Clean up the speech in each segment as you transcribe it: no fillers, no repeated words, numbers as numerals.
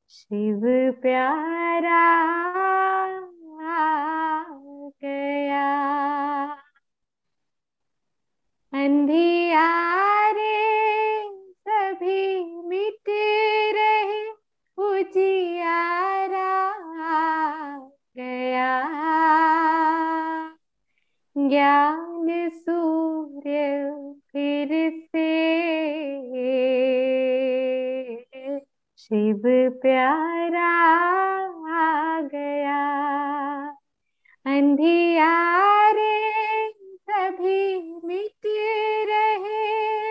शिव प्यारा आ गया, अंधियारे सभी मिट रहे, उजियारा आ गया, ज्ञान सूर्य फिर से शिव प्यारा आ गया, अंधियारे सभी मिट रहे,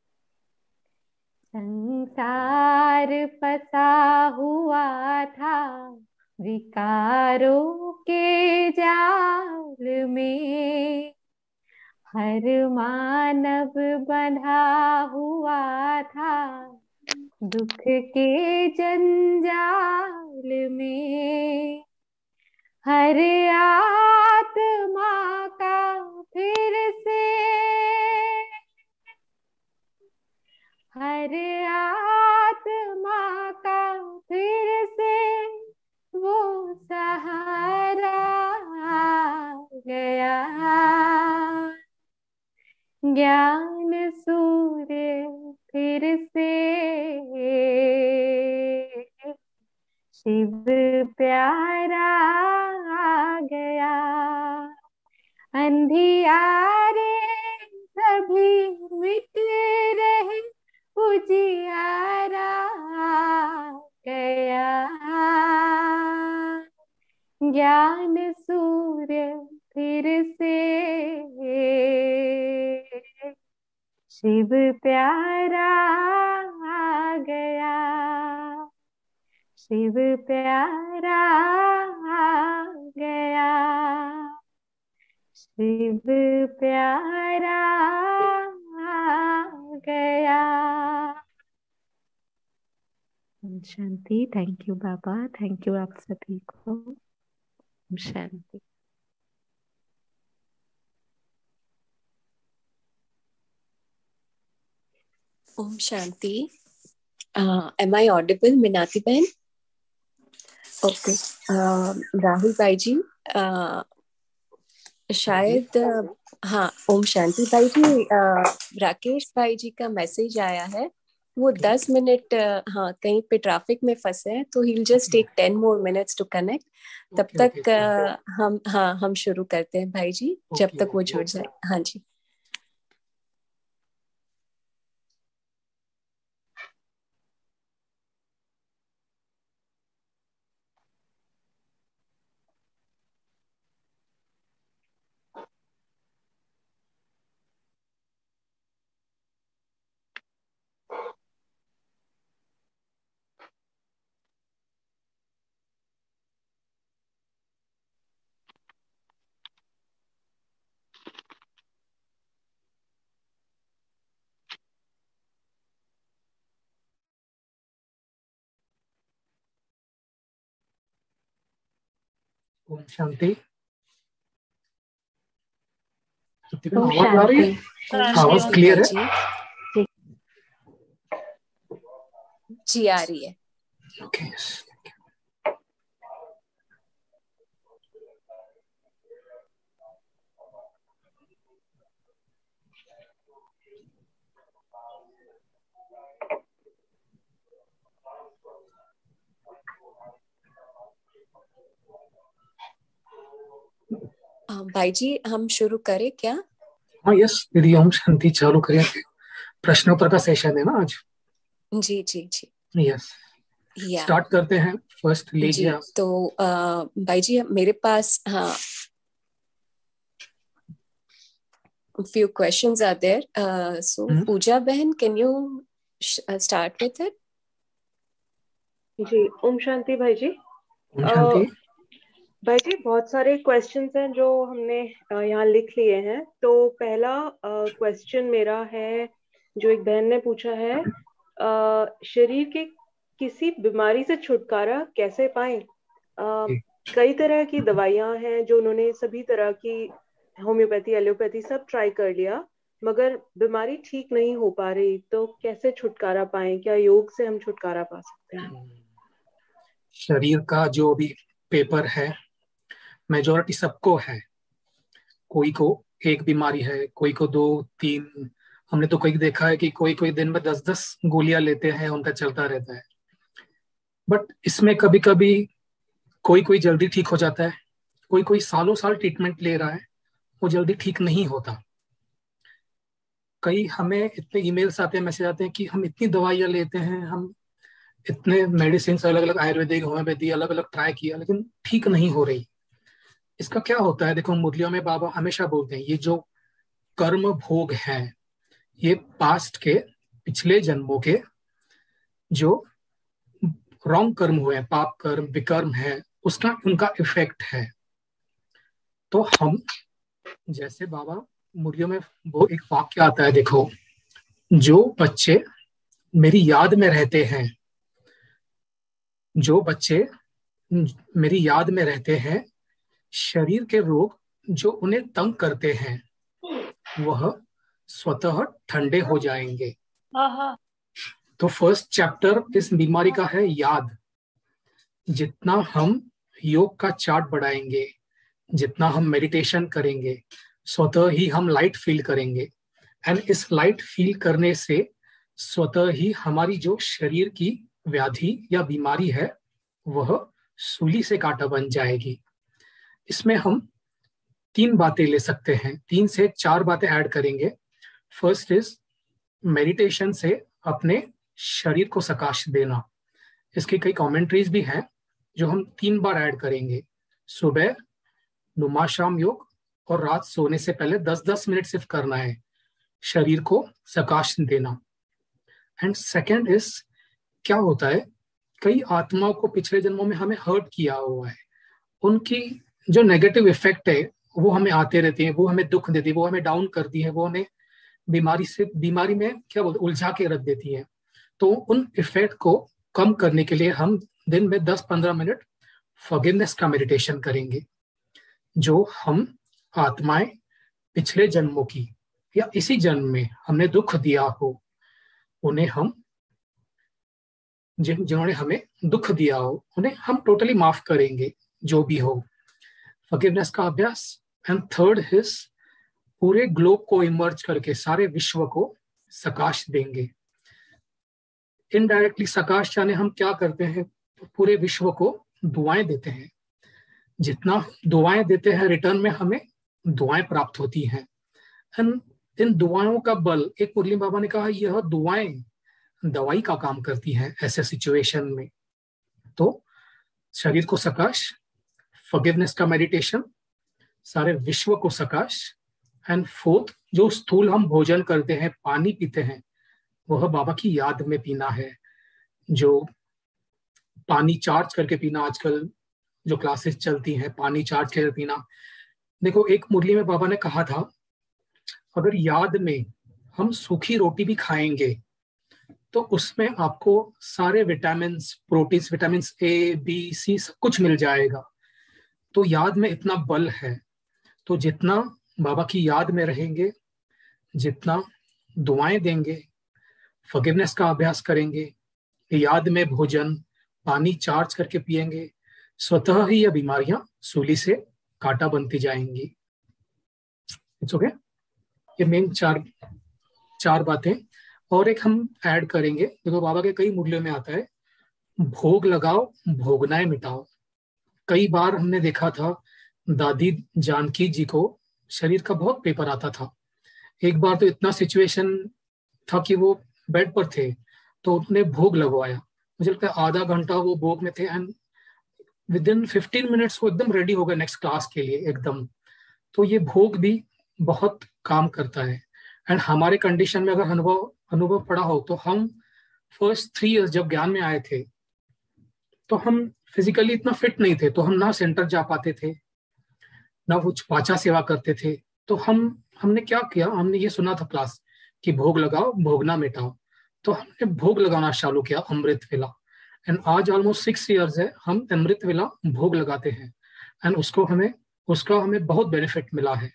संसार फंसा हुआ था विकारों के जाल में, हर मानव बंधा हुआ था दुख के जंजाल में, हर आत्मा का फिर से, हर आत्मा का फिर से वो सहारा आ गया, ज्ञान सूर्य फिर से शिव प्यारा आ गया, अंधियारे सभी मिट रहे, उजियारा आ गया, ज्ञान सूर्य फिर से शिव प्यारा आ गया, शिव प्यारा आ गया, शिव प्यारा आ गया। ओम शांति। थैंक यू बाबा, थैंक यू आप सभी को। ओम शांति। ओम शांति। एम आई ऑडिबल मीनाती बहन? ओके। राहुल भाई जी, शायद हाँ, ओम शांति भाई जी, राकेश भाई जी का मैसेज आया है, वो 10 मिनट हाँ कहीं पे ट्रैफिक में फंसे हैं, तो he will just take 10 more minutes to connect. तब तक हम शुरू करते हैं भाई जी, जब तक वो जुड़ जाए। हाँ जी। ओम शांति। ओम आवाज आ रही है? ओम आवाज शांति क्लियर भाई है? जी। जी आ रही है। ओके। भाई जी हम शुरू करें क्या? हाँ यस दीदी, ओम शांति चालू करें। प्रश्नोत्तर का सेशन है ना आज? जी जी जी। यस, या स्टार्ट करते हैं। फर्स्ट लीजिए जी। आप। तो भाई जी मेरे पास हाँ few questions are there. So पूजा बहन, can you start with it? जी ओम शांति भाई जी। ओम शांति। भाई जी बहुत सारे क्वेश्चंस हैं जो हमने यहाँ लिख लिए हैं। तो पहला क्वेश्चन मेरा है, जो एक बहन ने पूछा है, शरीर के किसी बीमारी से छुटकारा कैसे पाएं? कई तरह की दवाइयां हैं जो उन्होंने सभी तरह की होम्योपैथी एलोपैथी सब ट्राई कर लिया, मगर बीमारी ठीक नहीं हो पा रही। तो कैसे छुटकारा पाएं? क्या योग से हम छुटकारा पा सकते हैं? शरीर का जो भी पेपर है मेजोरिटी सबको है। कोई को एक बीमारी है, कोई को दो तीन। हमने तो कई देखा है कि कोई कोई दिन में 10-10 गोलियां लेते हैं, उनका चलता रहता है। बट इसमें कभी कभी कोई कोई जल्दी ठीक हो जाता है, कोई कोई सालों साल ट्रीटमेंट ले रहा है, वो जल्दी ठीक नहीं होता। कई हमें इतने ईमेल्स आते हैं, मैसेज आते हैं कि हम इतनी दवाइयां लेते हैं, हम इतने मेडिसिन अलग अलग आयुर्वेदिक होम्योपैथी अलग अलग ट्राई किया, लेकिन ठीक नहीं हो रही। इसका क्या होता है? देखो, मुरलियों में बाबा हमेशा बोलते हैं ये जो कर्म भोग है, ये पास्ट के पिछले जन्मों के जो रॉन्ग कर्म हुए हैं, पाप कर्म विकर्म है, उसका उनका इफेक्ट है। तो हम जैसे बाबा मुरलियों में वो एक वाक्य आता है, देखो, जो बच्चे मेरी याद में रहते हैं, जो बच्चे मेरी याद में रहते हैं, शरीर के रोग जो उन्हें तंग करते हैं वह स्वतः ठंडे हो जाएंगे। तो फर्स्ट चैप्टर इस बीमारी का है याद। जितना हम योग का चार्ट बढ़ाएंगे, जितना हम मेडिटेशन करेंगे, स्वतः ही हम लाइट फील करेंगे। एंड इस लाइट फील करने से स्वतः ही हमारी जो शरीर की व्याधि या बीमारी है वह सूली से कांटा बन जाएगी। इसमें हम 3 बातें ले सकते हैं, 3 से 4 बातें ऐड करेंगे। फर्स्ट इज मेडिटेशन से अपने शरीर को सकाश देना। इसकी कई कमेंट्रीज भी हैं जो हम 3 बार ऐड करेंगे। सुबह, नुमाशाम योग और रात सोने से पहले 10-10 मिनट सिर्फ करना है, शरीर को सकाश देना। एंड सेकेंड इज, क्या होता है, कई आत्माओं को पिछले जन्मों में हमें हर्ट किया हुआ है, उनकी जो नेगेटिव इफेक्ट है वो हमें आते रहते हैं, वो हमें दुख देती है, वो हमें डाउन करती है, वो हमें बीमारी में क्या बोलते उलझा के रख देती है। तो उन इफेक्ट को कम करने के लिए हम दिन में 10-15 मिनट फॉरगिवनेस का मेडिटेशन करेंगे। जो हम आत्माएं पिछले जन्मों की या इसी जन्म में हमने दुख दिया हो, उन्हें हम जिन्होंने हमें दुख दिया हो उन्हें हम टोटली माफ करेंगे, जो भी हो। फॉरगिवनेस का अभ्यास। एंड थर्ड इज, पूरे ग्लोब को इमर्ज करके सारे विश्व को सकाश देंगे। इनडायरेक्टली सकाश यानी हम क्या करते हैं, पूरे विश्व को दुआएं देते हैं। जितना दुआएं देते हैं रिटर्न में हमें दुआएं प्राप्त होती हैं। एंड इन दुआओं का बल, एक मुरली बाबा ने कहा, यह दुआएं दवाई का काम करती हैं ऐसे सिचुएशन में। तो शरीर को सकाश, फॉरगिवनेस का मेडिटेशन, सारे विश्व को सकाश। एंड फोर्थ, जो स्थूल हम भोजन करते हैं, पानी पीते हैं, वह बाबा की याद में पीना है। जो पानी चार्ज करके पीना, आजकल जो क्लासेस चलती हैं पानी चार्ज करके पीना। देखो, एक मुरली में बाबा ने कहा था, अगर याद में हम सूखी रोटी भी खाएंगे तो उसमें आपको सारे vitamin, proteins, vitamin A B C सब कुछ मिल जाएगा। तो याद में इतना बल है। तो जितना बाबा की याद में रहेंगे, जितना दुआएं देंगे, फॉरगिवनेस का अभ्यास करेंगे, याद में भोजन, पानी चार्ज करके पिएंगे, स्वतः ही यह बीमारियां सूली से कांटा बनती जाएंगी। It's okay. ये मेन चार बातें। और एक हम ऐड करेंगे, देखो बाबा के कई मुरलियों में आता है, भोग लगाओ भोगनाएं मिटाओ। कई बार हमने देखा था दादी जानकी जी को शरीर का बहुत पेपर आता था। एक बार तो इतना सिचुएशन था कि वो बेड पर थे, तो उन्होंने भोग लगवाया। मुझे लगता है आधा घंटा वो भोग में थे एंड विद इन 15 मिनट्स वो एकदम रेडी हो गए नेक्स्ट क्लास के लिए एकदम। तो ये भोग भी बहुत काम करता है। एंड हमारे कंडीशन में अगर अनुभव पड़ा हो, तो हम फर्स्ट 3 years जब ज्ञान में आए थे तो हम फिजिकली इतना फिट नहीं थे, तो हम ना सेंटर जा पाते थे, ना कुछ वाचा सेवा करते थे। तो हमने क्या किया, हमने ये सुना था क्लास कि भोग लगाओ भोगना मिटाओ। तो हमने भोग लगाना चालू किया, अमृत वेला। एंड आज ऑलमोस्ट 6 years है हम अमृत वेला भोग लगाते हैं। एंड उसका हमें बहुत बेनिफिट मिला है।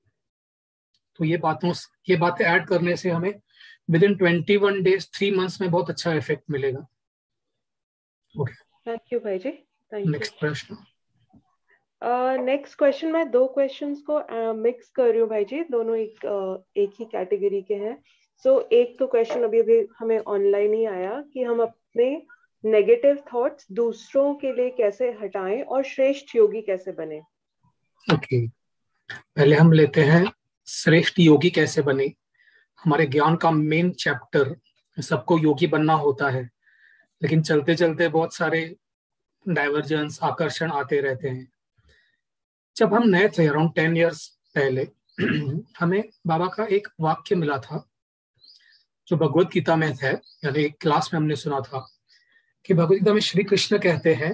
तो ये बातें ऐड करने से हमें विद इन 21 days 3 months में बहुत अच्छा इफेक्ट मिलेगा। ओके। थैंक यू भाई जी, थैंक यू। नेक्स्ट प्रश्न। नेक्स्ट क्वेश्चन, मैं दो क्वेश्चंस को मिक्स कर रही हूँ भाई जी, दोनों एक ही कैटेगरी के हैं। सो एक तो क्वेश्चन अभी अभी हमें ऑनलाइन ही आया कि हम अपने नेगेटिव थॉट्स दूसरों के लिए कैसे हटाएं और श्रेष्ठ योगी कैसे बने। ओके, पहले हम लेते हैं श्रेष्ठ योगी कैसे बने। हमारे ज्ञान का मेन चैप्टर, सबको योगी बनना होता है, लेकिन चलते चलते बहुत सारे डाइवर्जेंस, आकर्षण आते रहते हैं। जब हम नए थे अराउंड 10 इयर्स पहले हमें बाबा का एक वाक्य मिला था जो भगवत गीता में है, यानी एक क्लास में हमने सुना था कि भगवत गीता में श्री कृष्ण कहते हैं,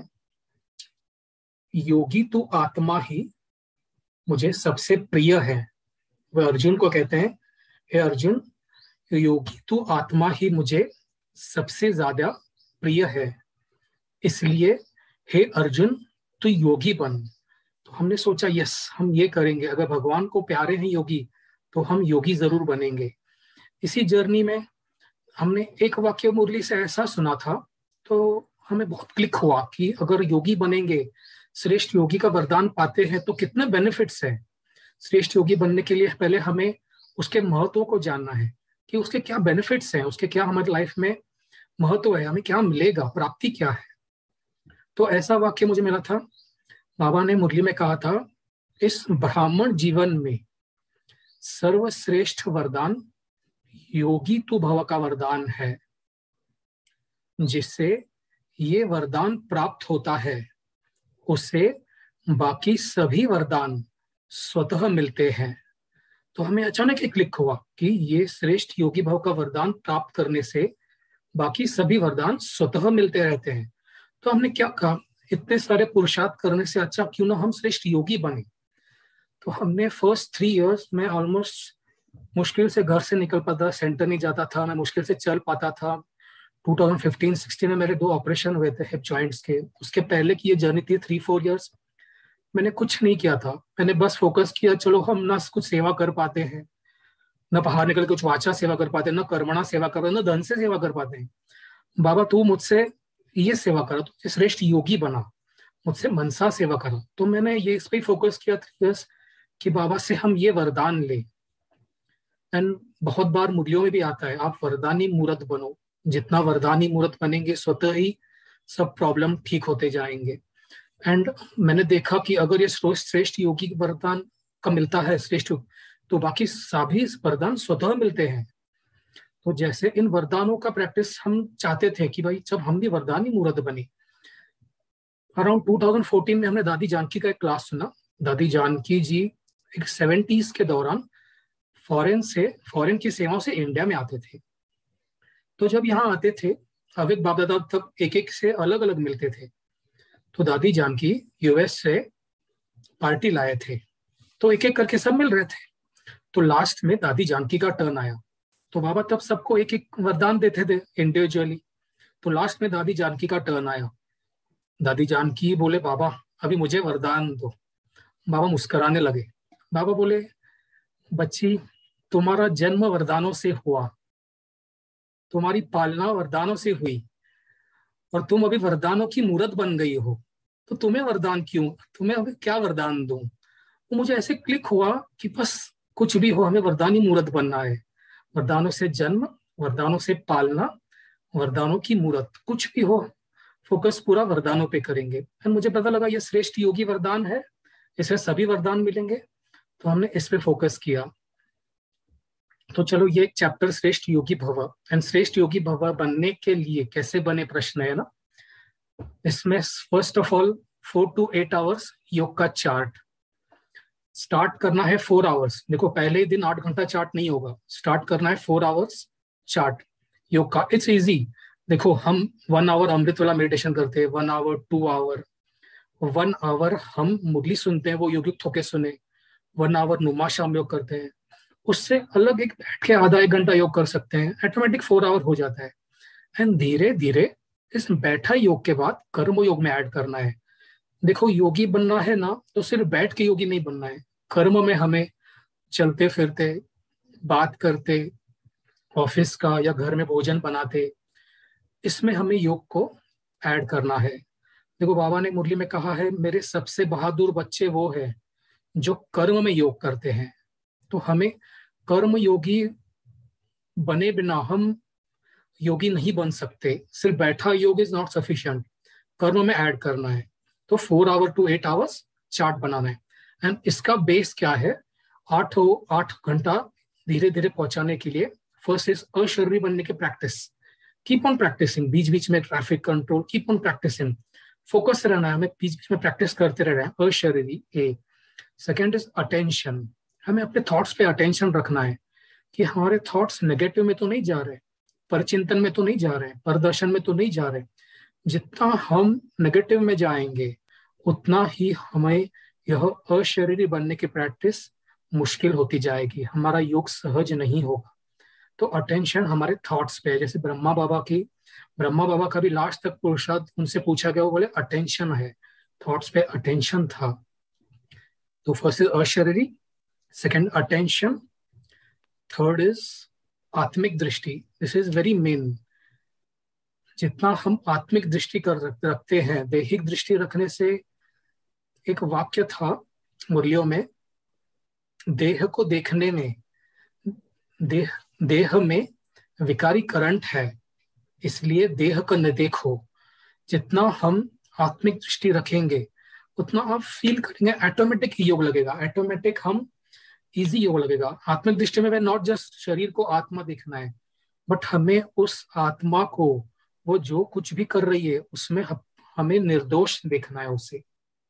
योगी तू आत्मा ही मुझे सबसे प्रिय है। वह अर्जुन को कहते हैं, हे अर्जुन, योगी तू आत्मा ही मुझे सबसे ज्यादा प्रिय है, इसलिए हे अर्जुन तू योगी बन। तो हमने सोचा यस, हम ये करेंगे, अगर भगवान को प्यारे हैं योगी तो हम योगी जरूर बनेंगे। इसी जर्नी में हमने एक वाक्य मुरली से ऐसा सुना था, तो हमें बहुत क्लिक हुआ कि अगर योगी बनेंगे, श्रेष्ठ योगी का वरदान पाते हैं तो कितने बेनिफिट्स है। श्रेष्ठ योगी बनने के लिए पहले हमें उसके महत्व को जानना है कि उसके क्या बेनिफिट्स हैं, उसके क्या हमारी लाइफ में महत्व है, हमें क्या मिलेगा, प्राप्ति क्या है। तो ऐसा वाक्य मुझे मिला था, बाबा ने मुरली में कहा था, इस ब्राह्मण जीवन में सर्वश्रेष्ठ वरदान योगी तू भव का वरदान है। जिससे ये वरदान प्राप्त होता है उसे बाकी सभी वरदान स्वतः मिलते हैं। तो हमें अचानक एक क्लिक हुआ कि ये श्रेष्ठ योगी भाव का वरदान प्राप्त करने से बाकी सभी वरदान स्वतः मिलते रहते हैं। तो हमने क्या कहा, इतने सारे पुरुषार्थ करने से अच्छा क्यों ना हम श्रेष्ठ योगी बने। तो हमने फर्स्ट 3 इयर्स में ऑलमोस्ट मुश्किल से घर से निकल पाता, सेंटर नहीं जाता था, मैं मुश्किल से चल पाता था। 2015-16 में मेरे 2 ऑपरेशन हुए थे हिप जॉइंट्स के। उसके पहले की ये जर्नी थी 3-4 इयर्स, मैंने कुछ नहीं किया था। मैंने बस फोकस किया, चलो हम ना कुछ सेवा कर पाते हैं, न बाहर निकल कुछ वाचा सेवा कर पाते हैं, न कर्मणा सेवा कर पाते, न धन से सेवा कर पाते हैं। बाबा तू मुझसे ये सेवा करा, तू श्रेष्ठ योगी बना, मुझसे मनसा सेवा करा। तो मैंने ये इस पे फोकस किया 3 इयर्स कि बाबा से हम ये वरदान ले। एंड बहुत बार मुरलियों में भी आता है, आप वरदानी मूर्त बनो। जितना वरदानी मूर्त बनेंगे स्वतः ही सब प्रॉब्लम ठीक होते जाएंगे। एंड मैंने देखा कि अगर ये श्रेष्ठ योगी वरदान का मिलता है श्रेष्ठ, तो बाकी सभी वरदान स्वतः मिलते हैं। तो जैसे इन वरदानों का प्रैक्टिस हम चाहते थे कि भाई जब हम भी वरदानी मूर्त बने। अराउंड 2014 में हमने दादी जानकी का एक क्लास सुना। दादी जानकी जी एक 70s के दौरान फॉरेन की सेवाओं से इंडिया में आते थे। तो जब यहाँ आते थे, अविक बाप दादा तब एक एक से अलग अलग मिलते थे। तो दादी जानकी यूएस से पार्टी लाए थे, तो एक एक करके सब मिल रहे थे। तो लास्ट में दादी जानकी का टर्न आया, तो बाबा तब सबको एक एक वरदान देते थे इंडिविजुअली। तो लास्ट में दादी जानकी का टर्न आया। दादी जानकी बोले, बाबा अभी मुझे वरदान दो। बाबा मुस्कुराने लगे। बाबा बोले, बच्ची तुम्हारा जन्म वरदानों से हुआ, तुम्हारी पालना वरदानों से हुई, और तुम अभी वरदानों की मूर्त बन गई हो, तो तुम्हें वरदान क्यों, तुम्हें अभी क्या वरदान दूं। तो मुझे ऐसे क्लिक हुआ कि बस कुछ भी हो, हमें वरदानी मूर्त बनना है। वरदानों से जन्म, वरदानों से पालना, वरदानों की मूर्त, कुछ भी हो फोकस पूरा वरदानों पे करेंगे। फिर मुझे पता लगा ये श्रेष्ठ योगी वरदान है, इससे सभी वरदान मिलेंगे, तो हमने इस पे फोकस किया। तो चलो ये एक चैप्टर श्रेष्ठ योगी भव। एंड श्रेष्ठ योगी भव बनने के लिए कैसे बने प्रश्न है ना। इसमें first of all 4 to 8 hours योग का चार्ट स्टार्ट करना है। 4 आवर्स, देखो पहले ही दिन 8 घंटा चार्ट नहीं होगा, स्टार्ट करना है 4 आवर्स चार्ट योग का। It's easy. देखो हम 1 आवर अमृत वाला मेडिटेशन करते हैं, 1 आवर, 2 आवर, 1 आवर हम मुरली सुनते हैं, वो योगिक होके सुने, 1 आवर नुमा शाम योग करते हैं। उससे अलग एक बैठ के आधा 1 घंटा योग कर सकते हैं, ऑटोमेटिक 4 आवर हो जाता है। एंड धीरे धीरे इस बैठा योग के बाद कर्म योग में ऐड करना है। देखो योगी बनना है ना, तो सिर्फ बैठ के योगी नहीं बनना है। कर्म में हमें चलते फिरते, बात करते, ऑफिस का या घर में भोजन बनाते, इसमें हमें योग को ऐड करना है। देखो बाबा ने मुरली में कहा है, मेरे सबसे बहादुर बच्चे वो है जो कर्म में योग करते हैं। तो हमें कर्म योगी बने बिना हम योगी नहीं बन सकते। सिर्फ बैठा योग इज नॉट सफिशिएंट, कर्म में ऐड करना है। तो 4 आवर टू 8 आवर्स चार्ट बनाना है। एंड इसका बेस क्या है? 8 घंटा धीरे धीरे पहुंचाने के लिए फर्स्ट इज अशरीरी बनने की प्रैक्टिस। कीप ऑन प्रैक्टिसिंग, बीच बीच में traffic control, keep on practising, focus रहना है, हमें बीच बीच में प्रैक्टिस करते रहना है। अशरीरी ए। सेकेंड इज अटेंशन, हमें अपने थॉट्स पे अटेंशन रखना है कि हमारे थॉट्स नेगेटिव में तो नहीं जा रहे, परचिंतन में तो नहीं जा रहे, परदर्शन में तो नहीं जा रहे। जितना हम नेगेटिव में जाएंगे उतना ही हमें यह अशरीरी बनने की प्रैक्टिस मुश्किल होती जाएगी, हमारा योग सहज नहीं होगा। तो अटेंशन हमारे थॉट्स पे है। जैसे ब्रह्मा बाबा का भी लास्ट तक पुरुषार्थ उनसे पूछा गया, वो बोले अटेंशन है, थॉट्स पे अटेंशन था। तो फर्स्ट इज अशरीरी, सेकेंड अटेंशन, थर्ड इज आत्मिक दृष्टि। This is very main. जितना हम आत्मिक दृष्टि रखते हैं, दैहिक दृष्टि रखने से, एक वाक्य था मुरलियों में, देह को देखने में देह में विकारी करंट है, इसलिए देह को न देखो। जितना हम आत्मिक दृष्टि रखेंगे उतना आप फील करेंगे, ऑटोमेटिक योग लगेगा, ऑटोमेटिक हम इजी योग लगेगा। आत्मिक दृष्टि में नॉट जस्ट शरीर को आत्मा देखना है, बट हमें उस आत्मा को, वो जो कुछ भी कर रही है उसमें हमें निर्दोष देखना है उसे।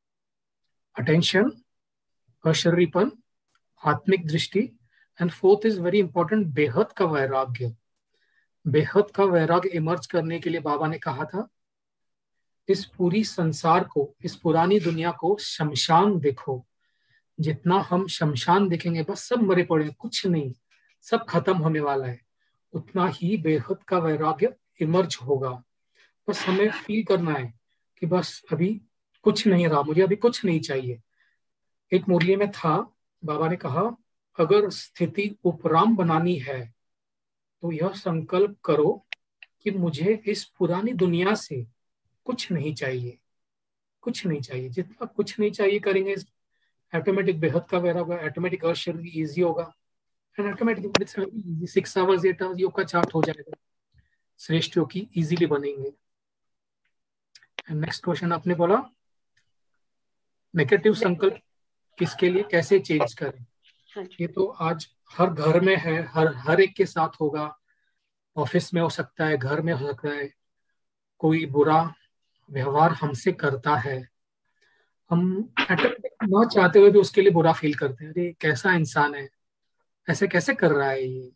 अटेंशन, अशरीरीपन, आत्मिक दृष्टि, and fourth is very important, बेहद का वैराग्य। बेहद का वैराग्य इमर्ज करने के लिए बाबा ने कहा था, इस पूरी संसार को, इस पुरानी दुनिया को शमशान देखो। जितना हम शमशान देखेंगे, बस सब मरे पड़े, कुछ नहीं, सब खत्म होने वाला है, उतना ही बेहद का वैराग्य इमर्ज होगा। बस हमें फील करना है कि बस अभी कुछ नहीं रहा, मुझे अभी कुछ नहीं चाहिए। एक मुरली में था, बाबा ने कहा, अगर स्थिति उपराम बनानी है तो यह संकल्प करो कि मुझे इस पुरानी दुनिया से कुछ नहीं चाहिए, कुछ नहीं चाहिए। जितना कुछ नहीं चाहिए करेंगे, ऑटोमेटिक बेहद का वैराग्य, ऑटोमेटिक अशरीरी इजी होगा, एंड ऑटोमेटिक 6 आवर्स 8 आवर्स योग का चार्ट हो जाएगा, श्रेष्ठ योग की इजीली बनेंगे। एंड नेक्स्ट क्वेश्चन आपने बोला, नेगेटिव संकल्प किसके लिए, कैसे चेंज करें? ये तो आज हर घर में है, हर एक के साथ होगा। ऑफिस में हो सकता है, घर में हो सकता है। कोई बुरा व्यवहार हमसे करता है, हम न चाहते हुए भी उसके लिए बुरा फील करते हैं, अरे कैसा इंसान है, ऐसे कैसे कर रहा है ये।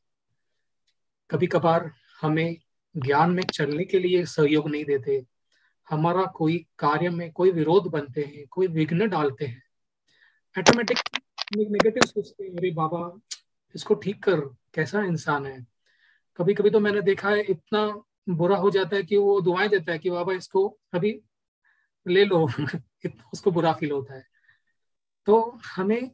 कभी कभार हमें ज्ञान में चलने के लिए सहयोग नहीं देते, हमारा कोई कार्य में कोई विरोध बनते हैं, कोई विघ्न डालते हैं, ऑटोमेटिक नेगेटिव सोचते हैं, अरे बाबा इसको ठीक कर, कैसा इंसान है। कभी कभी तो मैंने देखा है, इतना बुरा हो जाता है कि वो दुआएं देता है कि बाबा इसको अभी ले लो इतना उसको बुरा फील होता है। तो हमें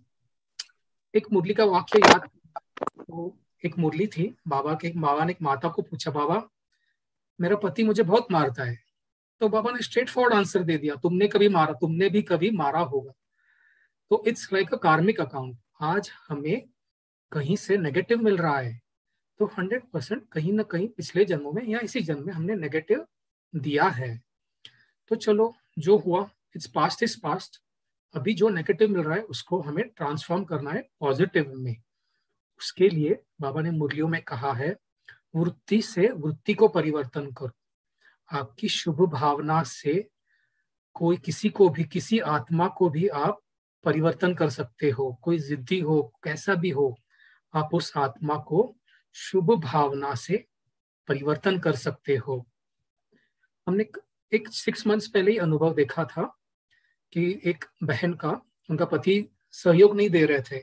एक मुरली का वाक्य याद, तो एक मुरली थी, बाबा ने एक माता को पूछा, बाबा मेरा पति मुझे बहुत मारता है। तो बाबा ने स्ट्रेट फॉरवर्ड आंसर दे दिया, तुमने कभी मारा, तुमने भी कभी मारा होगा। तो इट्स लाइक अ कार्मिक अकाउंट। आज हमें कहीं से नेगेटिव मिल रहा है तो 100% कहीं ना कहीं पिछले जन्मों में या इसी जन्म में हमने नेगेटिव दिया है। तो चलो जो हुआ, इट्स पास्ट इज पास्ट। अभी जो नेगेटिव मिल रहा है उसको हमें ट्रांसफॉर्म करना है पॉजिटिव में। उसके लिए बाबा ने मुरलियों में कहा है, वृत्ति से वृत्ति को परिवर्तन करो। आपकी शुभ भावना से कोई किसी को भी, किसी आत्मा को भी आप परिवर्तन कर सकते हो। कोई जिद्दी हो, कैसा भी हो, आप उस आत्मा को शुभ भावना से परिवर्तन कर सकते हो। हमने एक 6 मंथ्स पहले ही अनुभव देखा था कि एक बहन का, उनका पति सहयोग नहीं दे रहे थे,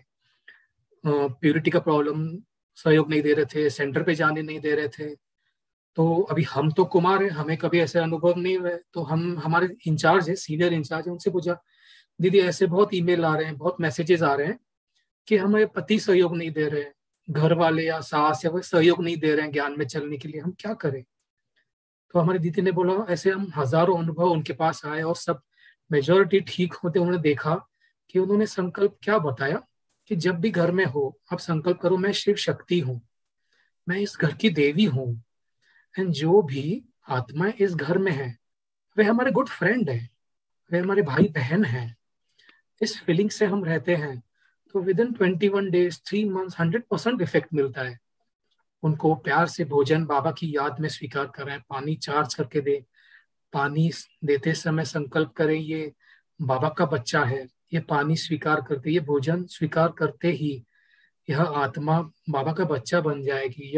प्यूरिटी का प्रॉब्लम, सहयोग नहीं दे रहे थे, सेंटर पे जाने नहीं दे रहे थे। तो अभी हम तो कुमार है, हमें कभी ऐसे अनुभव नहीं हुए। तो हम, हमारे इंचार्ज है, सीनियर इंचार्ज है, उनसे पूछा, दीदी ऐसे बहुत ईमेल आ रहे हैं, बहुत मैसेजेस आ रहे हैं कि हमें पति सहयोग नहीं दे रहे हैं, घर वाले या सास या वो सहयोग नहीं दे रहे हैं ज्ञान में चलने के लिए, हम क्या करें? तो हमारी दीदी ने बोला ऐसे हम हजारों अनुभव उनके पास आए और सब मेजोरिटी ठीक होते उन्होंने देखा कि उन्होंने संकल्प क्या बताया कि जब भी घर में हो आप संकल्प करो मैं शिव शक्ति हूँ, मैं इस घर की देवी हूँ, एंड जो भी आत्माएं इस घर में है वे हमारे गुड फ्रेंड है, वे हमारे भाई बहन हैं। इस फीलिंग से हम रहते हैं तो within 21 days 3 months 100% effect मिलता है। उनको प्यार से भोजन बाबा की याद में स्वीकार करें, पानी चार्ज करके दे, पानी देते समय संकल्प करें ये बाबा का बच्चा है, ये पानी स्वीकार करते, ये भोजन स्वीकार करते ही यह आत्मा बाबा का बच्चा बन जाएगी,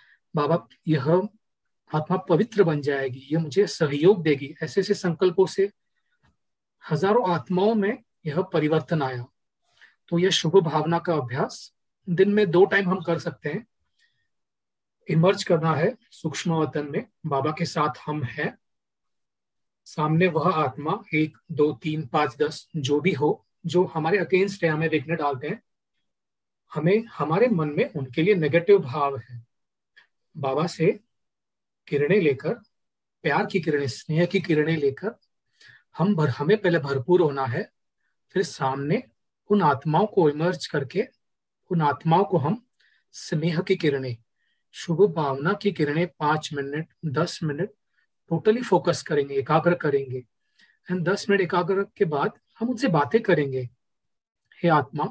यह आत्मा पवित्र बन जाएगी, ये मुझे सहयोग देगी। ऐसे ऐसे संकल्पों से हजारों आत्माओं में यह परिवर्तन आया। तो यह शुभ भावना का अभ्यास दिन में 2 टाइम हम कर सकते हैं। इमर्ज करना है सूक्ष्म वतन में, बाबा के साथ हम हैं, सामने वह आत्मा 1 2 3 5 10 जो भी हो, जो हमारे अगेंस्ट है, हमें विघ्न डालते हैं, हमें हमारे मन में उनके लिए नेगेटिव भाव है। बाबा से किरणें लेकर, प्यार की किरणें, स्नेह की किरणें लेकर हमें पहले भरपूर होना है, फिर सामने उन आत्माओं को इमर्ज करके उन आत्माओं को हम स्नेह की किरणें, शुभ भावना की किरणें 5 मिनट 10 मिनट टोटली फोकस करेंगे, एकाग्र करेंगे। एंड 10 मिनट एकाग्र के बाद हम उनसे बातें करेंगे, हे आत्मा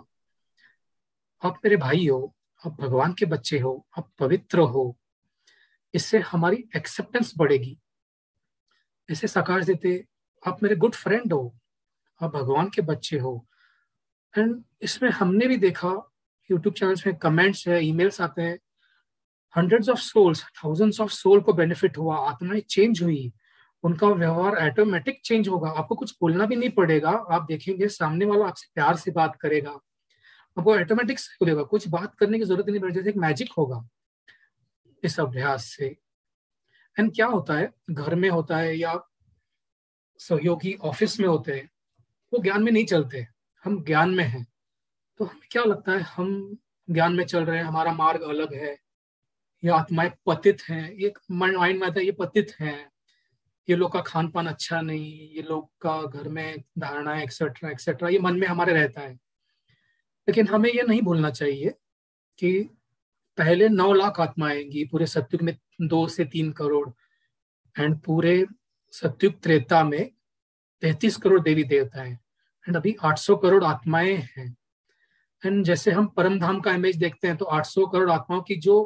आप मेरे भाई हो, आप भगवान के बच्चे हो, आप पवित्र हो। इससे हमारी एक्सेप्टेंस बढ़ेगी। ऐसे साकार देते आप मेरे गुड फ्रेंड हो, आप भगवान के बच्चे हो। एंड इसमें हमने भी देखा यूट्यूब चैनल्स में कमेंट्स है, ईमेल्स आते हैं, hundreds of souls, thousands of soul को बेनिफिट हुआ, आत्माएं चेंज हुई, उनका व्यवहार ऑटोमेटिक चेंज होगा, आपको कुछ बोलना भी नहीं पड़ेगा। आप देखेंगे सामने वाला आपसे प्यार से बात करेगा, आपको ऑटोमेटिक हो जाएगा, कुछ बात करने की जरूरत नहीं पड़ेगी, जैसे एक मैजिक होगा इस अभ्यास से। एंड क्या होता है, घर में होता है या सहयोगी ऑफिस में होते हैं, वो ज्ञान में नहीं चलते, हम ज्ञान में हैं, तो हमें क्या लगता है हम ज्ञान में चल रहे हैं, हमारा मार्ग अलग है, ये आत्माएं पतित हैं, ये माइंड में आता है ये पतित हैं, ये लोग का खान पान अच्छा नहीं, ये लोग का घर में धारणा एक्सेट्रा एक्सेट्रा, ये मन में हमारे रहता है। लेकिन हमें ये नहीं भूलना चाहिए कि पहले 9 लाख आत्माएं आएंगी पूरे सतयुग में, 2 से 3 करोड़, एंड पूरे सतयुग त्रेता में 33 करोड़ देवी देवता है, एंड अभी 800 करोड़ आत्माएं हैं। एंड जैसे हम परम धाम का इमेज देखते हैं तो 800 करोड़ आत्माओं की जो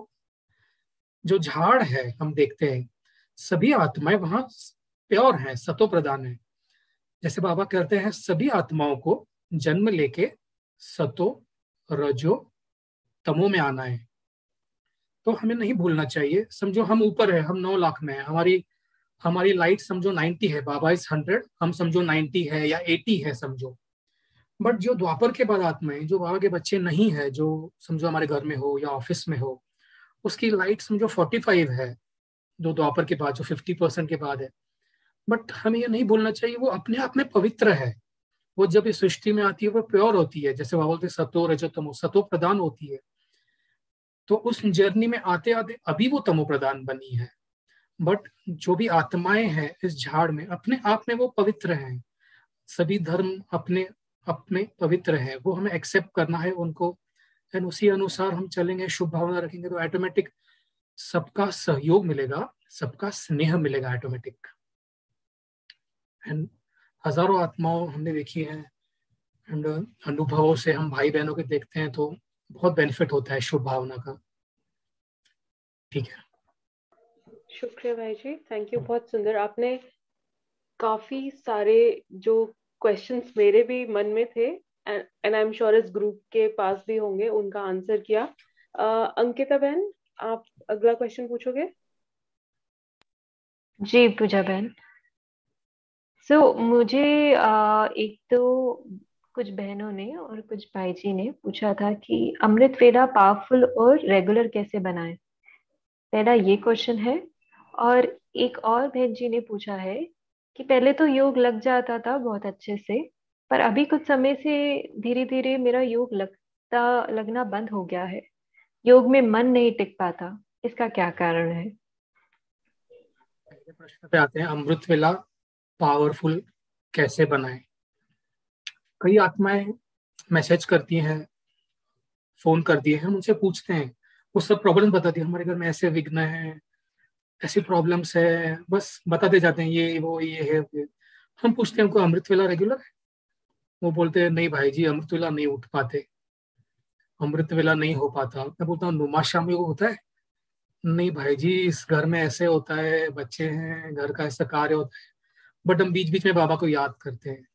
झाड़ है हम देखते हैं, सभी आत्माएं वहां प्योर हैं, सतो प्रधान है। जैसे बाबा कहते हैं सभी आत्माओं को जन्म लेके सतो रजो तमो में आना है। तो हमें नहीं भूलना चाहिए, समझो हम ऊपर है, हम 9 लाख में है, हमारी लाइट समझो 90 है, बाबा इज 100, हम समझो 90 है या 80 है समझो। बट जो द्वापर के बाद आत्माएं, जो बाबा के बच्चे नहीं है, जो समझो हमारे घर में हो या ऑफिस में हो, उसकी लाइट समझो 45 है, जो द्वापर के बाद, जो 50% के बाद है। बट हमें ये नहीं भूलना चाहिए वो अपने आप में पवित्र है, वो जब इस सृष्टि में आती है वो प्योर होती है, जैसे बाबा बोलते सतो रजो तमो, सतो प्रधान होती है। तो उस जर्नी में आते आते अभी वो तमो प्रधान बनी है, बट जो भी आत्माएं हैं इस झाड़ में अपने आप में वो पवित्र हैं, सभी धर्म अपने अपने पवित्र हैं, वो हमें एक्सेप्ट करना है उनको, एंड उसी अनुसार हम चलेंगे, शुभ भावना रखेंगे तो ऑटोमेटिक सबका सहयोग मिलेगा, सबका स्नेह मिलेगा ऑटोमेटिक। एंड हजारों आत्माओं हमने देखी है, एंड अनुभवों से हम भाई बहनों के देखते हैं तो बहुत बेनिफिट होता है शुभ भावना का। ठीक है, शुक्रिया भाई जी, थैंक यू, बहुत सुंदर। आपने काफी सारे जो क्वेश्चंस मेरे भी मन में थे एंड आई एम श्योर इस ग्रुप के पास भी होंगे, उनका आंसर किया। अंकिता बहन, आप अगला क्वेश्चन पूछोगे? जी पूजा बहन। मुझे एक तो कुछ बहनों ने और कुछ भाई जी ने पूछा था कि अमृत वेला पावरफुल और रेगुलर कैसे बनाएं, पहला ये क्वेश्चन है। और एक और बहन जी ने पूछा है कि पहले तो योग लग जाता था बहुत अच्छे से, पर अभी कुछ समय से धीरे धीरे मेरा योग लगना बंद हो गया है, योग में मन नहीं टिक पाता, इसका क्या कारण है? पहले प्रश्न पे आते हैं, अमृत वेला पावरफुल कैसे बनाएं। कई आत्माएं मैसेज करती हैं, फोन कर दिए हैं, हम उनसे पूछते हैं, वो सब प्रॉब्लम बताती है, हमारे घर में ऐसे विघ्न है, ऐसी प्रॉब्लम्स है, बस बताते जाते हैं ये वो ये है ये। हम पूछते हैं उनको अमृत वेला रेगुलर है? वो बोलते हैं नहीं भाई जी, अमृत वेला नहीं उठ पाते, अमृत वेला नहीं हो पाता। मैं बोलता हूँ नुमा शामी को होता है? नहीं भाई जी, इस घर में ऐसे होता है, बच्चे हैं, घर का ऐसा कार्य होता है। बट हम बीच बीच में बाबा को याद करते हैं।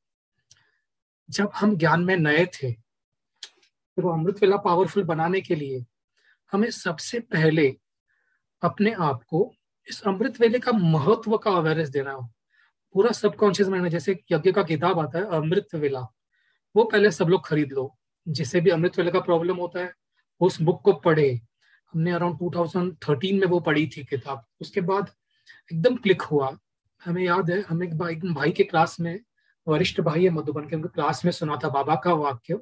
जब हम ज्ञान में नए थे, फिर वो अमृत वेला पावरफुल बनाने के लिए हमें सबसे पहले अपने आप को इस अमृत वेले का महत्व का अवेयरनेस देना हो। पूरा सबकॉन्शियस माइंड में, जैसे यज्ञ का किताब आता है अमृत वेला, वो पहले सब लोग खरीद लो। जिसे भी अमृत वेले का प्रॉब्लम होता है उस बुक को पढ़े। हमने अराउंड 2013 में वो पढ़ी थी किताब। उसके बाद एकदम क्लिक हुआ। हमें याद है, हमें एक भाई के क्लास में, वरिष्ठ भाई है मधुबन के, उनके क्लास में सुना था बाबा का वाक्य,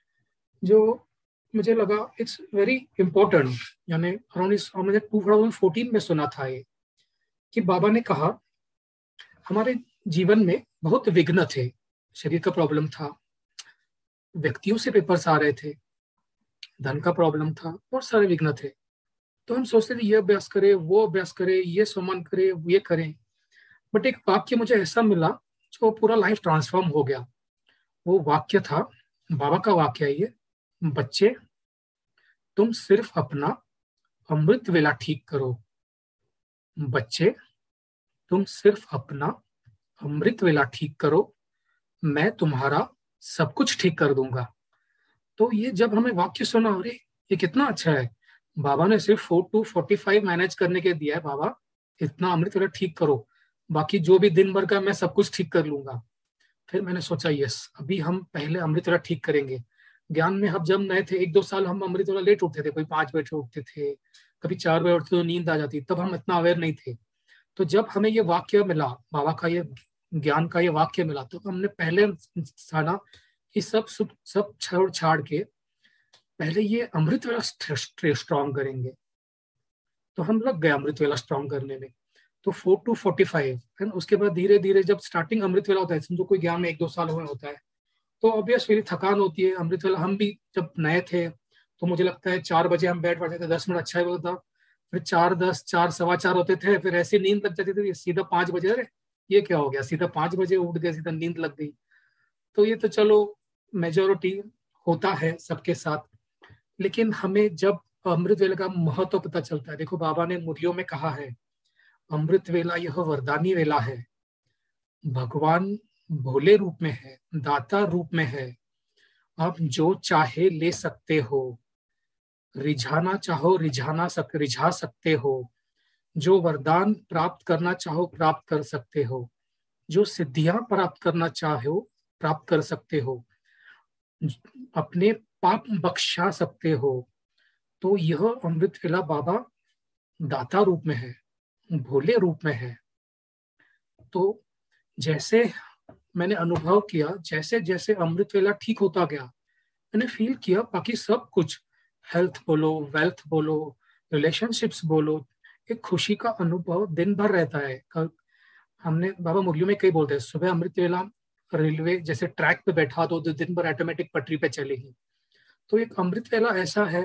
जो मुझे लगा इट्स वेरी इंपॉर्टेंट। यानी अराउंड इस मुझे 2014 में सुना था ये, कि बाबा ने कहा हमारे जीवन में बहुत विघ्न थे, शरीर का प्रॉब्लम था, व्यक्तियों से पेपर्स आ रहे थे, धन का प्रॉब्लम था, बहुत सारे विघ्न थे। तो हम सोचते थे ये अभ्यास करें, वो अभ्यास करें, ये सुमन करें, ये करें। बट एक वाक्य मुझे ऐसा मिला जो पूरा लाइफ ट्रांसफॉर्म हो गया। वो वाक्य था, बाबा का वाक्य है ये, बच्चे तुम सिर्फ अपना अमृत वेला ठीक करो, बच्चे तुम सिर्फ अपना अमृत वेला ठीक करो, मैं तुम्हारा सब कुछ ठीक कर दूंगा। तो ये जब हमें वाक्य सुना, अरे ये कितना अच्छा है, बाबा ने सिर्फ 4 to 45 मैनेज करने के दिया है, बाबा इतना अमृत वेला ठीक करो, बाकी जो भी दिन भर का मैं सब कुछ ठीक कर लूंगा। फिर मैंने सोचा यस, अभी हम पहले अमृत वेला ठीक करेंगे। ज्ञान में हम जब नए थे, 1-2 साल हम अमृत वेला लेट उठते थे, कोई 5 बजे उठते थे, कभी 4 बजे उठते तो नींद आ जाती, तब हम इतना अवेयर नहीं थे। तो जब हमें ये वाक्य मिला, बाबा का ये ज्ञान का ये वाक्य मिला, तो हमने पहले साना ये सब छोड़ छाड़ के पहले ये अमृत वेला स्ट्रॉन्ग करेंगे। तो हम लग गए अमृत वेला स्ट्रॉन्ग करने में। तो 4 to 45 है ना। उसके बाद धीरे धीरे जब स्टार्टिंग अमृत वेला होता है, समझो कोई ज्ञान में 1-2 साल हुए होता है, तो ऑब्वियसली थकान होती है। अमृत वेला हम भी जब नए थे तो मुझे लगता है 4 बजे हम बैठ पड़ते थे, 10 मिनट अच्छा ही होता, फिर 4:10, 4:15 होते थे, फिर ऐसी नींद लग जाती थी, सीधा 5 बजे, अरे ये क्या हो गया, सीधा 5 बजे उठ गए, सीधा नींद लग गई। तो ये तो चलो मेजोरिटी होता है सबके साथ। लेकिन हमें जब अमृत वेला का महत्व पता चलता है, देखो बाबा ने मुरलियों में कहा है, अमृत वेला यह वरदानी वेला है, भगवान भोले रूप में है, दाता रूप में है, आप जो चाहे ले सकते हो, रिझाना चाहो रिझा सकते हो, जो वरदान प्राप्त करना चाहो प्राप्त कर सकते हो, जो सिद्धियां प्राप्त करना चाहो प्राप्त कर सकते हो, अपने पाप बख्शा सकते हो। तो यह अमृत वेला बाबा दाता रूप में है, भोले रूप में है। तो जैसे मैंने अनुभव किया, जैसे जैसे अमृत वेला ठीक होता गया, मैंने फील किया बाकी सब कुछ, हेल्थ बोलो, वेल्थ बोलो, रिलेशनशिप्स बोलो, एक खुशी का अनुभव दिन भर रहता है। हमने बाबा मुरलियों में कई बोलते हैं, सुबह अमृत वेला रेलवे जैसे ट्रैक पे बैठा तो दिन भर ऑटोमेटिक पटरी पे चलेगी। तो एक अमृत वेला ऐसा है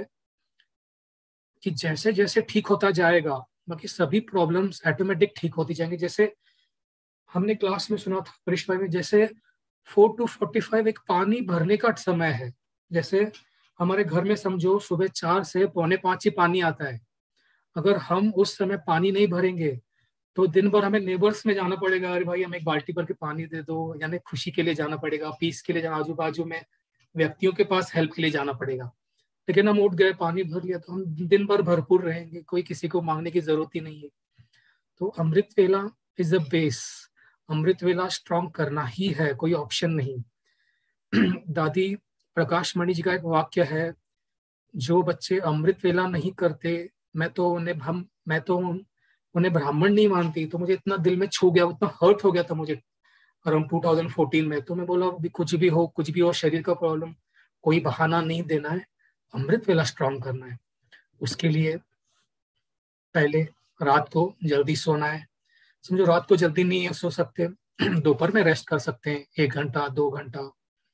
कि जैसे जैसे ठीक होता जाएगा, बाकी सभी प्रॉब्लम्स ऑटोमेटिक ठीक होती जाएंगी। जैसे हमने क्लास में सुना था परीक्षा में, जैसे 4 to 45 एक पानी भरने का समय है। जैसे हमारे घर में समझो सुबह 4 से 4:45 ही पानी आता है। अगर हम उस समय पानी नहीं भरेंगे तो दिन भर हमें नेबर्स में जाना पड़ेगा, अरे भाई हमें एक बाल्टी भर के पानी दे दो, यानी खुशी के लिए जाना पड़ेगा, पीस के लिए जाना, आजू बाजू में व्यक्तियों के पास हेल्प के लिए जाना पड़ेगा। लेकिन हम उठ गए, पानी भर लिया, तो हम दिन भर भरपूर रहेंगे, कोई किसी को मांगने की जरूरत ही नहीं है। तो अमृत वेला इज अ बेस, अमृत वेला स्ट्रॉन्ग करना ही है, कोई ऑप्शन नहीं। दादी प्रकाश मणि जी का एक वाक्य है, जो बच्चे अमृत वेला नहीं करते, मैं तो उन्हें ब्राह्मण नहीं मानती। तो मुझे इतना दिल में छू गया, उतना हर्ट हो गया था मुझे अराउंड 2014 में। तो मैं बोला कुछ भी हो, शरीर का प्रॉब्लम, कोई बहाना नहीं देना है, अमृत वेला स्ट्रॉन्ग करना है। उसके लिए पहले रात को जल्दी सोना है, समझो रात को जल्दी नहीं सो सकते, दोपहर में रेस्ट कर सकते हैं 1 घंटा 2 घंटा,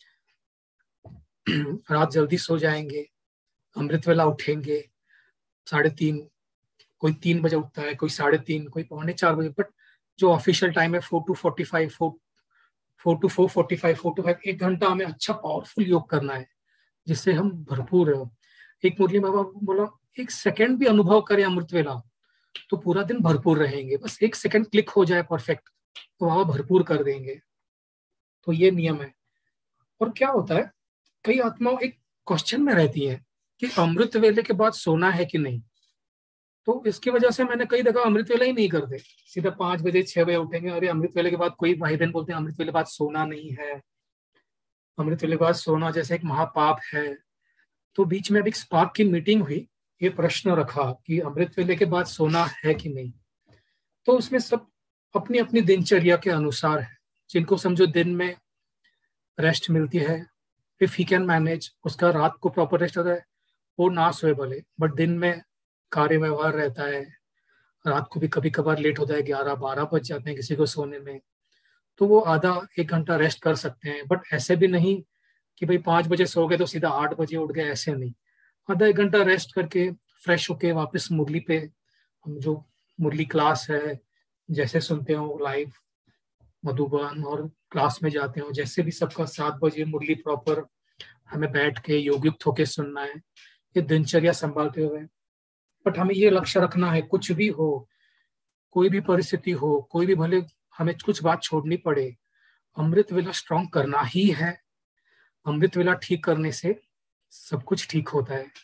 रात जल्दी सो जाएंगे, अमृत वेला उठेंगे 3:30, कोई 3 बजे उठता है, कोई 3:30, कोई 3:45 बजे, बट जो ऑफिशियल टाइम है 4 to 45, 4 to 4:45, 1 घंटा हमें अच्छा पावरफुल योग करना है जिससे हम भरपूर हो। एक मुरली बाबा बोला 1 सेकंड भी अनुभव करें अमृत वेला तो पूरा दिन भरपूर रहेंगे, बस 1 सेकंड क्लिक हो जाए परफेक्ट तो बाबा भरपूर कर देंगे। तो ये नियम है। और क्या होता है, कई आत्माओं एक क्वेश्चन में रहती है कि अमृत वेले के बाद सोना है कि नहीं, तो इसकी वजह से मैंने कई दफा अमृत वेला ही नहीं करते, सीधा 5 बजे 6 बजे उठेंगे। अरे अमृत वेले के बाद कोई भाई बहन बोलते हैं अमृत वेले के बाद सोना नहीं है, अमृत वेले के बाद सोना जैसे एक महापाप है। तो बीच में अभी एक स्पार्क की मीटिंग हुई, ये प्रश्न रखा कि अमृत वेले के बाद सोना है कि नहीं। तो उसमें सब अपनी अपनी दिनचर्या के अनुसार है, जिनको समझो दिन में रेस्ट मिलती है, इफ ही कैन मैनेज, उसका रात को प्रॉपर रेस्ट होता है, वो ना सोए भले, बट दिन में कार्य व्यवहार रहता है, रात को भी कभी कभार लेट होता है, 11-12 बज जाते हैं किसी को सोने में, तो वो आधा 1 घंटा रेस्ट कर सकते हैं। बट ऐसे भी नहीं कि भाई 5 बजे सो गए तो सीधा 8 बजे उठ गए, ऐसे नहीं। आधा 1 घंटा रेस्ट करके फ्रेश होके वापस मुरली पे, हम जो मुरली क्लास है जैसे सुनते हो लाइव मधुबन, और क्लास में जाते हो जैसे भी सबका 7 बजे मुरली प्रॉपर हमें बैठ के योगयुक्त होके सुनना है, ये दिनचर्या संभालते हुए। बट हमें ये लक्ष्य रखना है, कुछ भी हो, कोई भी परिस्थिति हो, कोई भी भले हमें कुछ बात छोड़नी पड़े, अमृत वेला स्ट्रॉन्ग करना ही है। अमृत वेला ठीक करने से सब कुछ ठीक होता है।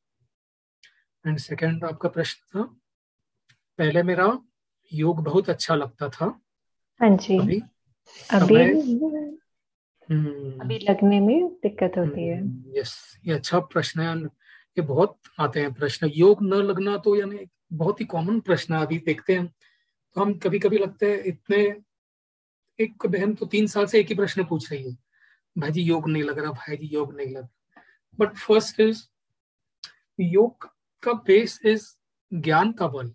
एंड सेकंड आपका प्रश्न था, पहले मेरा योग बहुत अच्छा लगता था, हाँ जी। अभी अभी समय अभी लगने में दिक्कत होती है। यस, ये अच्छा प्रश्न है। ये बहुत आते हैं प्रश्न, योग न लगना तो यानी बहुत ही कॉमन प्रश्न है। अभी देखते हैं तो हम कभी कभी लगते हैं इतने, एक बहन तो 3 साल से एक ही प्रश्न पूछ रही है, भाई जी योग नहीं लग रहा, भाई जी योग नहीं लग रहा। बट फर्स्ट इज, योग का बेस इज ज्ञान का बल।